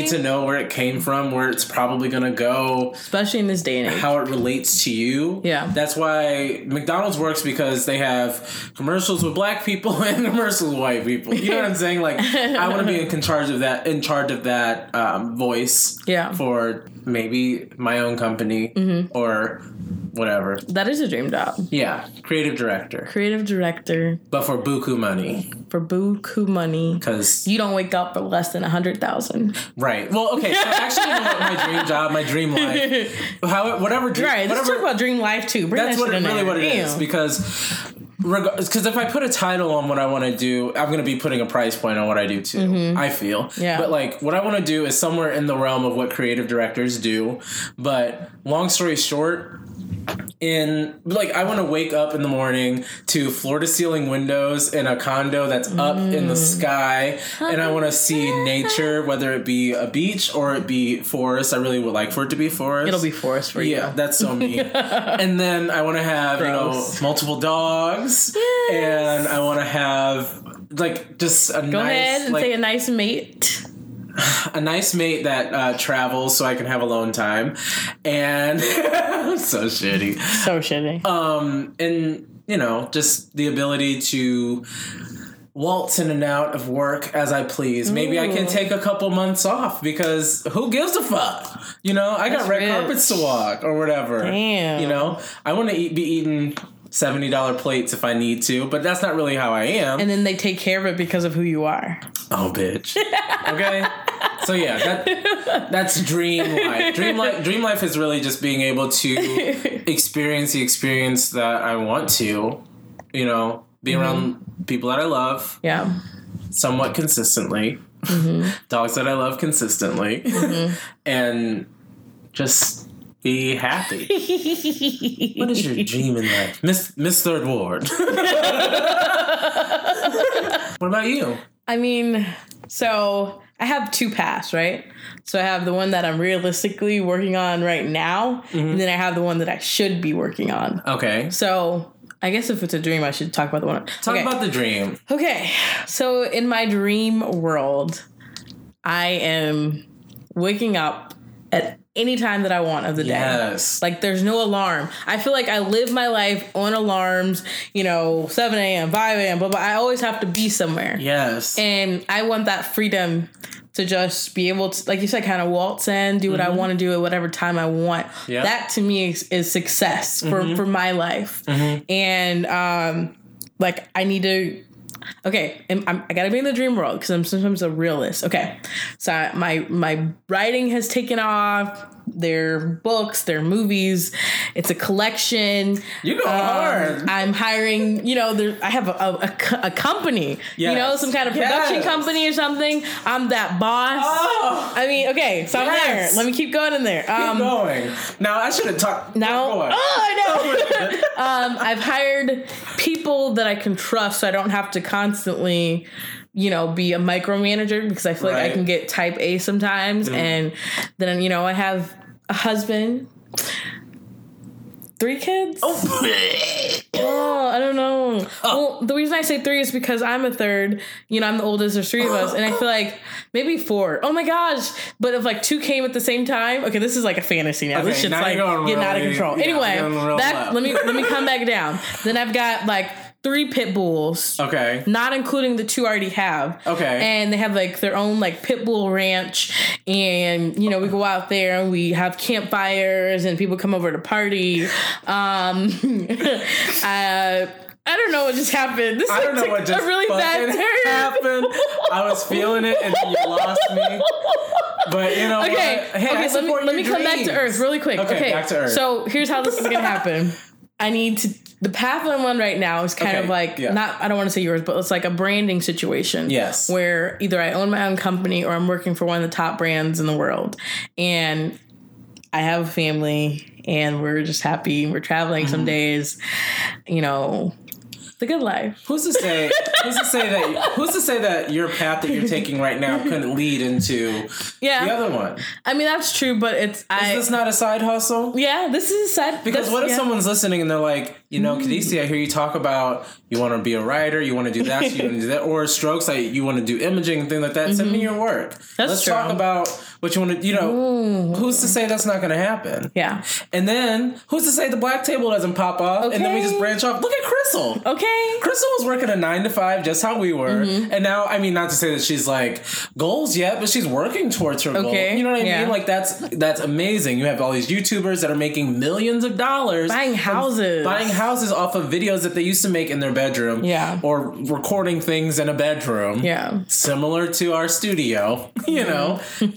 Speaker 4: where it came from, where it's probably going to go.
Speaker 3: Especially in this day and age.
Speaker 4: How it relates to you.
Speaker 3: Yeah.
Speaker 4: That's why McDonald's works, because they have commercials with black people and commercials with white people. You know what I'm saying? Like, I want to be in charge of that, in charge of that um, voice
Speaker 3: yeah.
Speaker 4: for maybe my own company
Speaker 3: mm-hmm.
Speaker 4: or whatever.
Speaker 3: That is a dream job.
Speaker 4: Yeah. Creative director.
Speaker 3: Creative director.
Speaker 4: But for buku money.
Speaker 3: For buku money.
Speaker 4: Because
Speaker 3: you don't wake up for less than a hundred thousand.
Speaker 4: Right. Well, okay. So actually, you know what, my dream job, my dream life, how whatever. Dream,
Speaker 3: right. Let's
Speaker 4: whatever,
Speaker 3: talk about dream life too. Bring
Speaker 4: that's
Speaker 3: that
Speaker 4: what
Speaker 3: shit
Speaker 4: it,
Speaker 3: in
Speaker 4: really
Speaker 3: there.
Speaker 4: what it
Speaker 3: Damn.
Speaker 4: is. Because because if I put a title on what I want to do, I'm going to be putting a price point on what I do too. Mm-hmm. I feel.
Speaker 3: Yeah.
Speaker 4: But like what I want to do is somewhere in the realm of what creative directors do. But long story short, in like I want to wake up in the morning to floor to ceiling windows in a condo that's up mm. in the sky, and I want to see nature, whether it be a beach or it be forest. I really would like for it to be forest.
Speaker 3: It'll be forest for you.
Speaker 4: Yeah, that's so me. And then I want to have Gross. you know multiple dogs, yes. and I want to have like just a
Speaker 3: Go
Speaker 4: nice.
Speaker 3: Go ahead and
Speaker 4: like,
Speaker 3: say a nice mate.
Speaker 4: A nice mate that uh, travels so I can have alone time, and so shitty,
Speaker 3: so shitty.
Speaker 4: Um, and you know, just the ability to waltz in and out of work as I please. Ooh. Maybe I can take a couple months off because who gives a fuck? You know, I That's got red rich. carpets to walk or whatever.
Speaker 3: Damn.
Speaker 4: You know, I want to eat, be eating seventy dollars plates if I need to, but that's not really how I am.
Speaker 3: And then they take care of it because of who you are.
Speaker 4: Oh, bitch. Okay? So, yeah, that that's dream life. Dream life, dream life is really just being able to experience the experience that I want to, you know, be mm-hmm. around people that I love.
Speaker 3: Yeah.
Speaker 4: Somewhat consistently. Mm-hmm. Dogs that I love consistently. Mm-hmm. And just be happy. What is your dream in life? Miss Miss Third Ward. What about you?
Speaker 3: I mean, so I have two paths, right? So I have the one that I'm realistically working on right now, mm-hmm. and then I have the one that I should be working on.
Speaker 4: Okay.
Speaker 3: So I guess if it's a dream, I should talk about the one.
Speaker 4: Talk
Speaker 3: okay.
Speaker 4: about the dream.
Speaker 3: Okay. So in my dream world, I am waking up at any time that I want of the day.
Speaker 4: Yes.
Speaker 3: Like, there's no alarm. I feel like I live my life on alarms, you know, seven a.m., five a.m., but I always have to be somewhere.
Speaker 4: Yes.
Speaker 3: And I want that freedom to just be able to, like you said, kind of waltz in, do what mm-hmm. I want to do at whatever time I want. Yep. That, to me, is, is success for, mm-hmm. for my life. Mm-hmm. And, um, like, I need to... Okay, I'm, I'm, I gotta be in the dream world because I'm sometimes a realist. Okay, so I, my my writing has taken off. Their books, their movies. It's a collection.
Speaker 4: You go um, hard.
Speaker 3: I'm hiring. You know, there. I have a, a, a company. Yes. You know, some kind of production yes. company or something. I'm that boss. Oh. I mean, okay, so I'm yes. there. Let me keep going in there. Um,
Speaker 4: keep going. Now I should have talked.
Speaker 3: Now, oh, I know. um, I've hired people that I can trust, so I don't have to constantly, you know, be a micromanager because I feel right. like I can get type A sometimes. Mm. And then, you know, I have a husband, three kids. Oh, oh I don't know. Oh. Well, the reason I say three is because I'm a third. You know, I'm the oldest. There's three of us. And I feel like maybe four. Oh my gosh. But if like two came at the same time. Okay, this is like a fantasy now. Okay, this shit's like getting really, out of control. Yeah, anyway, back, let me let me come back down. Then I've got like three pit bulls.
Speaker 4: Okay.
Speaker 3: Not including the two I already have. Okay. And they have like their own like pit bull ranch. And, you know, we go out there and we have campfires and people come over to party. Um, uh, I don't know what just happened. This
Speaker 4: I don't know what just
Speaker 3: a really bad turn.
Speaker 4: happened. I was feeling it and then you lost me. But you know
Speaker 3: okay.
Speaker 4: what? Hey,
Speaker 3: okay,
Speaker 4: I
Speaker 3: let me, let me come back to Earth really quick.
Speaker 4: Okay,
Speaker 3: okay,
Speaker 4: back to Earth.
Speaker 3: So here's how this is going to happen. I need to... The path I'm on right now is kind
Speaker 4: okay,
Speaker 3: of like,
Speaker 4: yeah.
Speaker 3: not, I don't want to say yours, but it's like a branding situation.
Speaker 4: Yes.
Speaker 3: Where either I own my own company or I'm working for one of the top brands in the world. And I have a family and we're just happy. We're traveling mm-hmm. some days, you know, The good life.
Speaker 4: Who's to say? Who's to say that? Who's to say that your path that you're taking right now couldn't lead into
Speaker 3: yeah.
Speaker 4: the other one?
Speaker 3: I mean, that's true, but it's. Is
Speaker 4: I, this not a side hustle?
Speaker 3: Yeah, this is a side.
Speaker 4: Because what if yeah. someone's listening and they're like, you know, mm. Kadisi, I hear you talk about you want to be a writer, you want to do that, so you want to do that, or Strokes, like you want to do imaging and things like that. Mm-hmm. Send me your work.
Speaker 3: That's
Speaker 4: Let's
Speaker 3: true.
Speaker 4: talk about what you want to. You know, Ooh. Who's to say that's not going to happen?
Speaker 3: Yeah.
Speaker 4: And then who's to say the black table doesn't pop off okay. and then we just branch off? Look at Crystal.
Speaker 3: Okay.
Speaker 4: Crystal was working a nine to five, just how we were, mm-hmm. and now I mean, not to say that she's like goals yet, but she's working towards her
Speaker 3: okay.
Speaker 4: goal. You know what I
Speaker 3: yeah.
Speaker 4: mean? Like that's that's amazing. You have all these YouTubers that are making millions of dollars
Speaker 3: buying houses,
Speaker 4: buying houses off of videos that they used to make in their bedroom,
Speaker 3: yeah,
Speaker 4: or recording things in a bedroom,
Speaker 3: yeah,
Speaker 4: similar to our studio. You know, shit,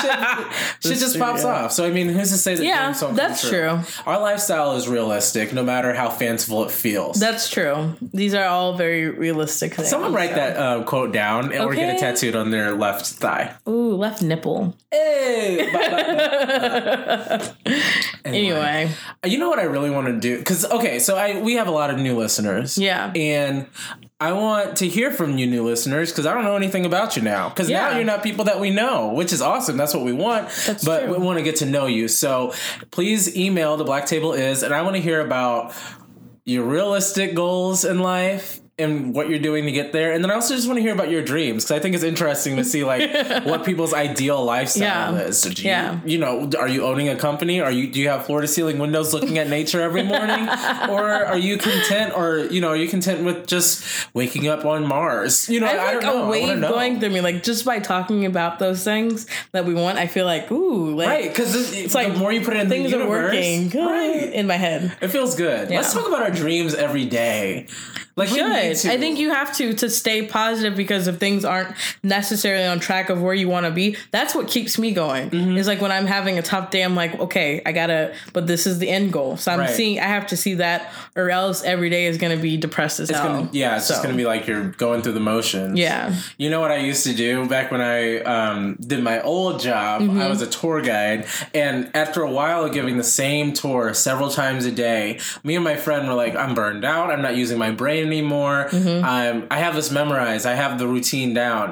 Speaker 4: shit just pops yeah. off. So I mean, who's to say that?
Speaker 3: Yeah, that's true.
Speaker 4: Our lifestyle is realistic, no matter how fanciful it feels.
Speaker 3: That's true. These are all very realistic things.
Speaker 4: Someone write so. that uh, quote down and okay. or get it tattooed on their left thigh.
Speaker 3: Ooh, left nipple.
Speaker 4: Hey. Blah, blah, blah. Anyway.
Speaker 3: anyway,
Speaker 4: you know what I really want to do? Because okay, so I we have a lot of new listeners.
Speaker 3: Yeah,
Speaker 4: and I want to hear from you new listeners because I don't know anything about you now. Because
Speaker 3: yeah.
Speaker 4: now you're not people that we know, which is awesome. That's what we want.
Speaker 3: That's
Speaker 4: but
Speaker 3: true.
Speaker 4: we want to get to know you. So please email the Black Table Is, and I want to hear about your realistic goals in life and what you're doing to get there. And then I also just want to hear about your dreams because I think it's interesting to see like what people's ideal lifestyle
Speaker 3: yeah.
Speaker 4: is. So do you,
Speaker 3: yeah.
Speaker 4: you know, are you owning a company? Are you do you have floor to ceiling windows looking at nature every morning? Or are you content or, you know, are you content with just waking up on Mars? You know,
Speaker 3: I,
Speaker 4: I don't
Speaker 3: like
Speaker 4: know.
Speaker 3: a wave going through me, like just by talking about those things that we want, I feel like, ooh, like,
Speaker 4: right, because it's,
Speaker 3: it's
Speaker 4: the
Speaker 3: like
Speaker 4: more you put it in
Speaker 3: things
Speaker 4: the universe,
Speaker 3: are working
Speaker 4: right.
Speaker 3: in my head.
Speaker 4: It feels good. Yeah. Let's talk about our dreams every day. Like,
Speaker 3: should. I think you have to to stay positive because if things aren't necessarily on track of where you want to be, that's what keeps me going. Mm-hmm. It's like when I'm having a tough day, I'm like, okay, I gotta, but this is the end goal. So I'm right. seeing, I have to see that or else every day is going to be depressed as
Speaker 4: it's
Speaker 3: hell.
Speaker 4: Gonna, yeah, it's so. just going to be like you're going through the motions.
Speaker 3: Yeah.
Speaker 4: You know what I used to do back when I um, did my old job? Mm-hmm. I was a tour guide. And after a while of giving the same tour several times a day, me and my friend were like, I'm burned out. I'm not using my brain anymore. Mm-hmm. Um, I have this memorized. I have the routine down.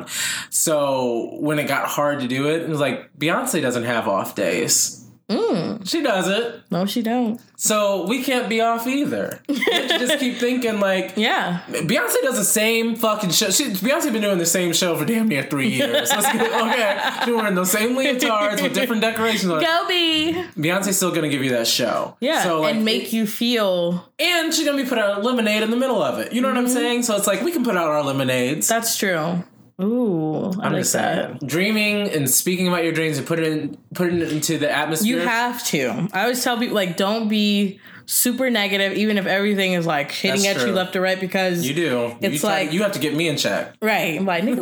Speaker 4: So when it got hard to do it, it was like, Beyonce doesn't have off days. Mm. She doesn't.
Speaker 3: No, she don't.
Speaker 4: So we can't be off either. We have to just keep thinking like,
Speaker 3: yeah.
Speaker 4: Beyonce does the same fucking show. She, Beyonce been doing the same show for damn near three years. Let's get, okay, she's wearing those same leotards with different decorations on it.
Speaker 3: Go be.
Speaker 4: Beyonce's still gonna give you that show.
Speaker 3: Yeah,
Speaker 4: so, like,
Speaker 3: and make
Speaker 4: it, you
Speaker 3: feel.
Speaker 4: And she's gonna be put out a lemonade in the middle of it. You know mm-hmm. what I'm saying? So it's like we can put out our lemonades.
Speaker 3: That's true. Ooh, I
Speaker 4: I'm
Speaker 3: like
Speaker 4: just saying.
Speaker 3: that. Dreaming
Speaker 4: and speaking about your dreams and put it in, putting it into the atmosphere.
Speaker 3: You have to. I always tell people like, don't be super negative, even if everything is like hitting That's at true. you left or right, because
Speaker 4: you do.
Speaker 3: It's
Speaker 4: you
Speaker 3: like
Speaker 4: to, you have to get me in check,
Speaker 3: right? I'm like, nigga,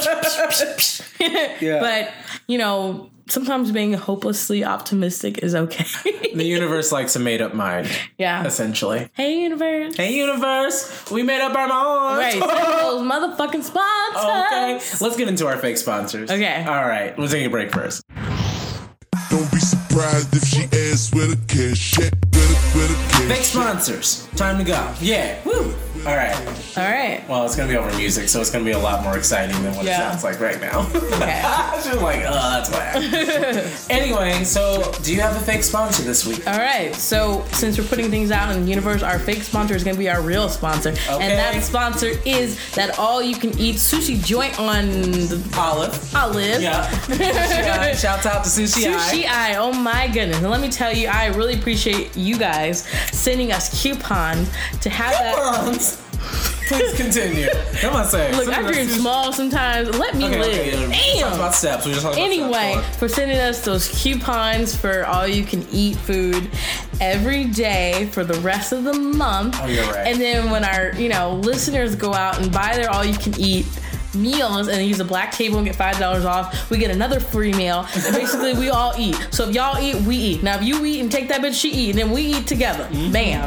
Speaker 3: look. Yeah. But you know, sometimes being hopelessly optimistic is okay.
Speaker 4: The universe likes a made up mind.
Speaker 3: Yeah.
Speaker 4: Essentially.
Speaker 3: Hey, universe.
Speaker 4: Hey, universe. We made up our minds.
Speaker 3: Right. Those motherfucking sponsors.
Speaker 4: Okay. Let's get into our fake sponsors.
Speaker 3: Okay.
Speaker 4: All right. We'll take a break first.
Speaker 2: Don't be surprised if she asks where the cash at. Where the, where the cash
Speaker 4: Fake sponsors. Time to go. Yeah. Woo. All right.
Speaker 3: All right.
Speaker 4: Well, it's going to be over music, so it's going to be a lot more exciting than what yeah. it sounds like right now.
Speaker 3: Okay.
Speaker 4: She's like, oh, that's whack. Anyway, so do you have a fake sponsor this week?
Speaker 3: All right. So since we're putting things out in the universe, our fake sponsor is going to be our real sponsor. Okay. And that sponsor is that all-you-can-eat sushi joint on the
Speaker 4: Olive.
Speaker 3: Olive.
Speaker 4: Yeah. Sushi Eye. Shouts out to Sushi Eye.
Speaker 3: Sushi Eye. Oh, my goodness. And let me tell you, I really appreciate you guys sending us coupons to have
Speaker 4: coupons.
Speaker 3: that.
Speaker 4: Please continue. Come on, say.
Speaker 3: Look, I dream small sometimes. Let me
Speaker 4: okay,
Speaker 3: live.
Speaker 4: Okay, yeah.
Speaker 3: Damn.
Speaker 4: Talk about steps. We just talk about
Speaker 3: anyway,
Speaker 4: steps.
Speaker 3: for sending us those coupons for all you can eat food every day for the rest of the month.
Speaker 4: Oh, you're right.
Speaker 3: And then when our, you know, listeners go out and buy their all you can eat meals and use a Black Table and get five dollars off, we get another free meal, and basically we all eat. So if y'all eat, we eat. Now if you eat and take that bitch, she eat, and then we eat together. Mm-hmm. Bam.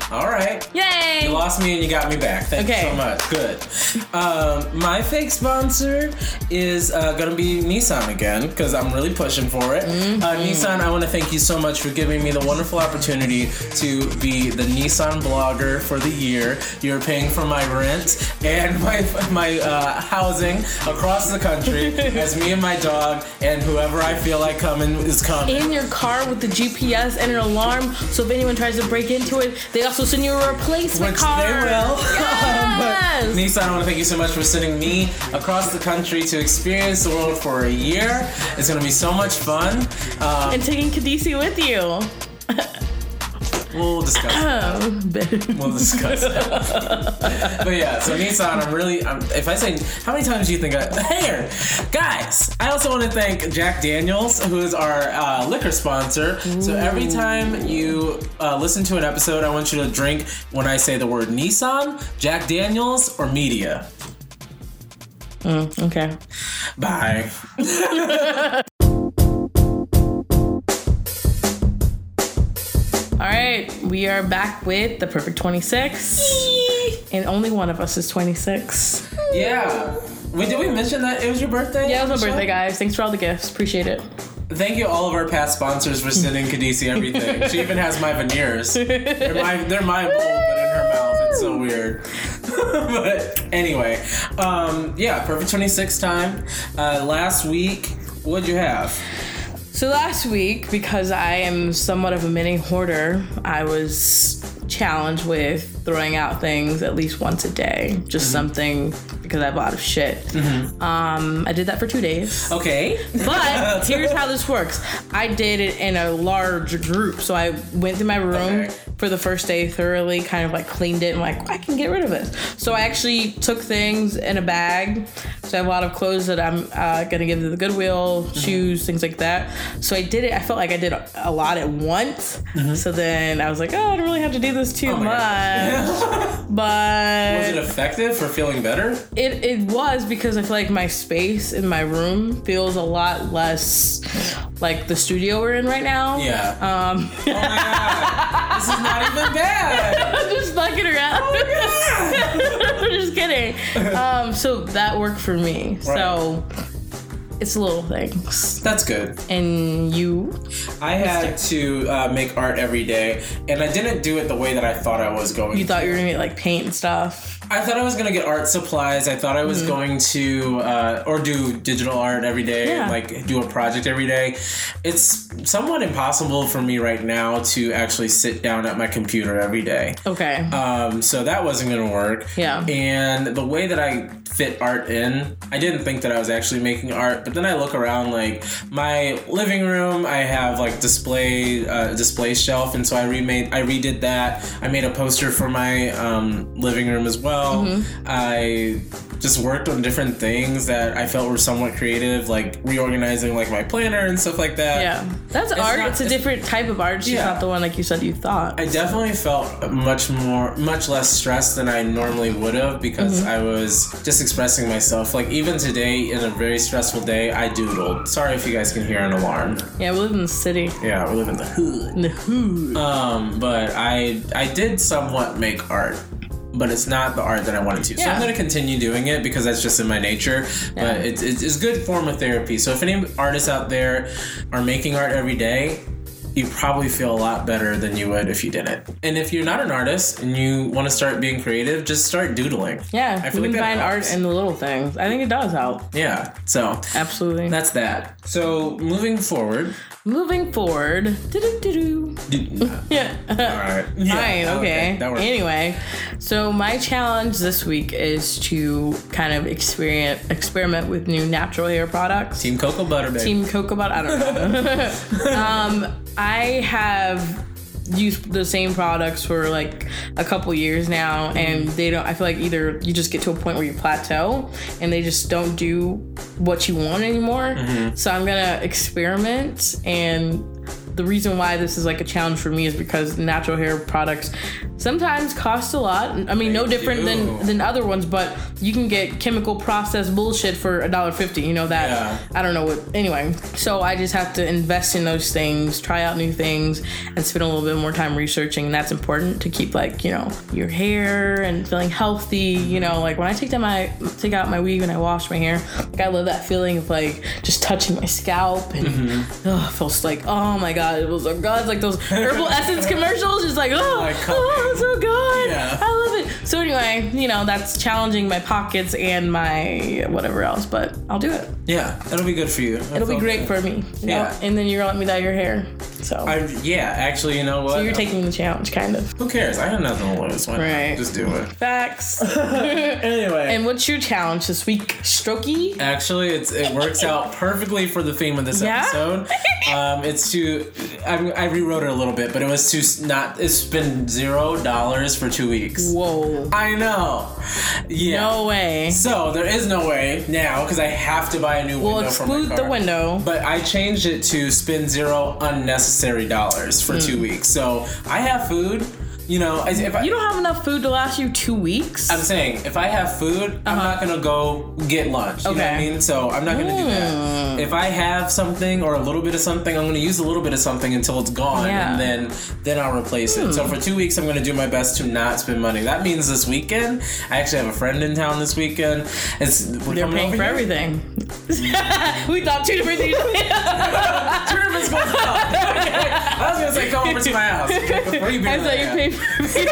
Speaker 4: All right.
Speaker 3: Yay!
Speaker 4: You lost me and you got me back. Thank
Speaker 3: Okay.
Speaker 4: you so much. Good. Um, my fake sponsor is uh, going to be Nissan again because I'm really pushing for it.
Speaker 3: Mm-hmm.
Speaker 4: Uh, Nissan, I want to thank you so much for giving me the wonderful opportunity to be the Nissan blogger for the year. You're paying for my rent and my my uh, housing across the country as me and my dog and whoever I feel like coming is coming.
Speaker 3: In your car with the G P S and an alarm, so if anyone tries to break into it, they also send you a replacement
Speaker 4: Which
Speaker 3: car.
Speaker 4: they will.
Speaker 3: Yes!
Speaker 4: But Nissan, I want to thank you so much for sending me across the country to experience the world for a year. It's going to be so much fun. Um,
Speaker 3: And taking Kadisi with you.
Speaker 4: we'll discuss that. We'll discuss that. But yeah, so Nissan, I'm really, I'm, if I say, how many times do you think I, hey, guys, I also want to thank Jack Daniels, who is our uh, liquor sponsor. Ooh. So every time you uh, listen to an episode, I want you to drink when I say the word Nissan, Jack Daniels, or media.
Speaker 3: Mm, okay.
Speaker 4: Bye.
Speaker 3: All right, we are back with the Perfect twenty-six. And only one of us is twenty-six.
Speaker 4: Yeah. Wait, did we mention that it was your birthday?
Speaker 3: Yeah, it was my birthday, guys. Thanks for all the gifts. Appreciate it.
Speaker 4: Thank you all of our past sponsors for sending Kadisi everything. She even has my veneers. They're my, they're my mold, but in her mouth. It's so weird. But anyway, um, yeah, Perfect twenty-six time. Uh, last week, what'd you have?
Speaker 3: So last week, because I am somewhat of a mini hoarder, I was challenged with throwing out things at least once a day. Just mm-hmm. something, because I have a lot of shit. Mm-hmm. Um, I did that for two days.
Speaker 4: Okay.
Speaker 3: But here's how this works. I did it in a large group. So I went through my room okay. for the first day thoroughly, kind of like cleaned it and like, I can get rid of this. So I actually took things in a bag. So I have a lot of clothes that I'm uh, going to give to the Goodwill, mm-hmm. shoes, things like that. So I did it. I felt like I did a, a lot at once. Mm-hmm. So then I was like, oh, I don't really have to do this too oh much. But
Speaker 4: was it effective for feeling better?
Speaker 3: It it was, because I feel like my space in my room feels a lot less like the studio we're in right now.
Speaker 4: Yeah.
Speaker 3: Um,
Speaker 4: oh my god. This is not even bad.
Speaker 3: I'm just fucking around. Oh I'm just kidding. Um, so that worked for me. Right. So it's little things.
Speaker 4: That's good.
Speaker 3: And you?
Speaker 4: I had to uh, make art every day, and I didn't do it the way that I thought I was going to.
Speaker 3: You thought you were going to get like paint and stuff?
Speaker 4: I thought I was going to get art supplies. I thought I was mm-hmm. going to, uh, or do digital art every day, yeah. like do a project every day. It's somewhat impossible for me right now to actually sit down at my computer every day.
Speaker 3: Okay.
Speaker 4: Um, so that wasn't going to work.
Speaker 3: Yeah.
Speaker 4: And the way that I fit art in, I didn't think that I was actually making art, but then I look around, like my living room, I have like display, uh, display shelf, and so I remade, I redid that. I made a poster for my um, living room as well. Mm-hmm. I just worked on different things that I felt were somewhat creative, like reorganizing like my planner and stuff like that.
Speaker 3: Yeah, that's it's art. Not, it's a it's, different type of art. It's yeah. not the one like you said you thought.
Speaker 4: I definitely felt much more, much less stressed than I normally would have, because mm-hmm. I was just expressing myself. Like even today, in a very stressful day, I doodled. Sorry if you guys can hear an alarm.
Speaker 3: Yeah, we live in the city.
Speaker 4: Yeah, we live in the hood.
Speaker 3: In the hood.
Speaker 4: Um, but I I did somewhat make art, but it's not the art that I wanted to. Yeah. So I'm going to continue doing it because that's just in my nature. Yeah. But it's, it's a good form of therapy. So if any artists out there are making art every day, you probably feel a lot better than you would if you didn't. And if you're not an artist and you want to start being creative, just start doodling.
Speaker 3: Yeah, I feel you like can find art in the little things. I think it does help.
Speaker 4: Yeah, so
Speaker 3: absolutely.
Speaker 4: That's that. So moving forward.
Speaker 3: Moving forward. Do-do-do-do. Yeah.
Speaker 4: All right. Yeah,
Speaker 3: fine. Okay.
Speaker 4: That works.
Speaker 3: Anyway, so my challenge this week is to kind of experiment experiment with new natural hair products.
Speaker 4: Team Cocoa Butter, baby.
Speaker 3: Team Cocoa Butter. I don't know. um, I have used the same products for like a couple years now, and they don't, I feel like either you just get to a point where you plateau and they just don't do what you want anymore. Mm-hmm. So I'm gonna experiment and the reason why this is like a challenge for me is because natural hair products sometimes cost a lot. I mean, they no different do. than than other ones, but you can get chemical processed bullshit for a dollar fifty. You know that yeah. I don't know what. Anyway, so I just have to invest in those things, try out new things, and spend a little bit more time researching. And that's important to keep like you know your hair and feeling healthy. You know, like when I take down my take out my weave and I wash my hair, like I love that feeling of like just touching my scalp and mm-hmm. oh, it feels like oh my god, it was so good. It's like those herbal essence commercials, just like oh, like oh, it's so good. Yeah. I love it. So anyway, you know that's challenging my pockets and my whatever else, but I'll do it.
Speaker 4: Yeah, it'll be good for you.
Speaker 3: It'll be great good. for me. You know? Yeah, and then you're gonna let me dye your hair. So
Speaker 4: I, yeah, actually, you know what?
Speaker 3: So you're taking the challenge, kind of.
Speaker 4: Who cares? I have nothing to lose. Why
Speaker 3: right.
Speaker 4: not? Just do it.
Speaker 3: Facts.
Speaker 4: Anyway.
Speaker 3: And what's your challenge this week, Strokey?
Speaker 4: Actually, it's it works out perfectly for the theme of this yeah? episode. Um, it's to I, I rewrote it a little bit, but it was to not it's been zero dollars for two weeks.
Speaker 3: Whoa!
Speaker 4: I know. Yeah.
Speaker 3: No way.
Speaker 4: So there is no way now because I have to buy a new
Speaker 3: well,
Speaker 4: window for my car.
Speaker 3: Well, exclude the window.
Speaker 4: But I changed it to spend zero unnecessary dollars for mm. two weeks. So I have food. You know, if I,
Speaker 3: you don't have enough food to last you two weeks.
Speaker 4: I'm saying if I have food, uh-huh. I'm not gonna go get lunch. You
Speaker 3: okay.
Speaker 4: know what I mean? So I'm not gonna mm. do that. If I have something or a little bit of something, I'm gonna use a little bit of something until it's gone, yeah. and then then I'll replace mm. it. So for two weeks, I'm gonna do my best to not spend money. That means this weekend, I actually have a friend in town this weekend. It's we're
Speaker 3: They're
Speaker 4: coming
Speaker 3: paying
Speaker 4: over
Speaker 3: for
Speaker 4: here.
Speaker 3: everything. We thought two different things.
Speaker 4: Two different schools. I was gonna say come over to my house. Before you
Speaker 3: I thought you paid for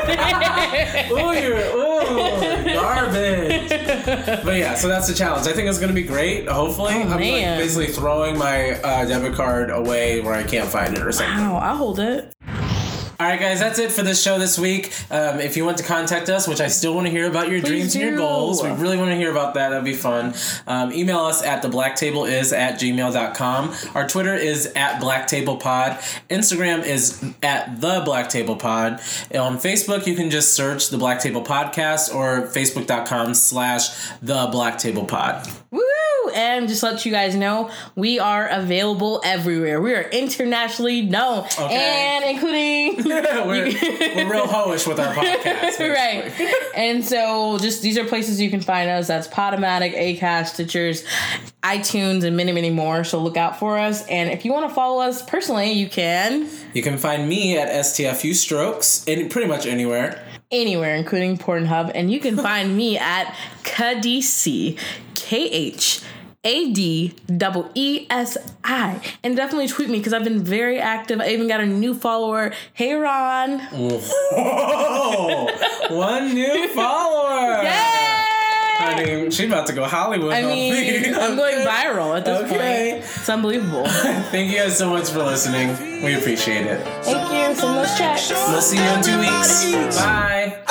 Speaker 4: oh, you're oh garbage. But yeah, so that's the challenge. I think it's gonna be great. Hopefully,
Speaker 3: oh,
Speaker 4: I'm like basically throwing my uh, debit card away where I can't find it or something.
Speaker 3: Wow, I'll hold it.
Speaker 4: All right, guys, that's it for this show this week. Um, if you want to contact us, which I still want to hear about your
Speaker 3: Please
Speaker 4: dreams
Speaker 3: do.
Speaker 4: and your goals, we really want to hear about that. That'd be fun. Um, email us at the black table is at gmail dot com. Our Twitter is at black table pod. Instagram is at the black table pod. On Facebook, you can just search the Black Table Podcast or facebook dot com slash the black table pod.
Speaker 3: Woo! And just let you guys know, we are available everywhere. We are internationally known. Okay. And including...
Speaker 4: we're, we're real hoish with our podcast.
Speaker 3: Right. And so just these are places you can find us. That's Podomatic, Acast, Stitchers, iTunes, and many, many more. So look out for us. And if you want to follow us personally, you can.
Speaker 4: You can find me at S T F U Strokes, in pretty much anywhere.
Speaker 3: Anywhere, including Pornhub. And you can find me at Khadisi, K H A D E E S I. And definitely tweet me because I've been very active. I even got a new follower. Hey, Ron.
Speaker 4: Whoa. One new follower.
Speaker 3: Yay!
Speaker 4: I mean, she's about to go Hollywood.
Speaker 3: I mean,
Speaker 4: me.
Speaker 3: I'm going viral at this
Speaker 4: okay.
Speaker 3: point. It's unbelievable.
Speaker 4: Thank you guys so much for listening. We appreciate it.
Speaker 3: Thank you. Send those checks.
Speaker 4: We'll see you in two weeks. Bye.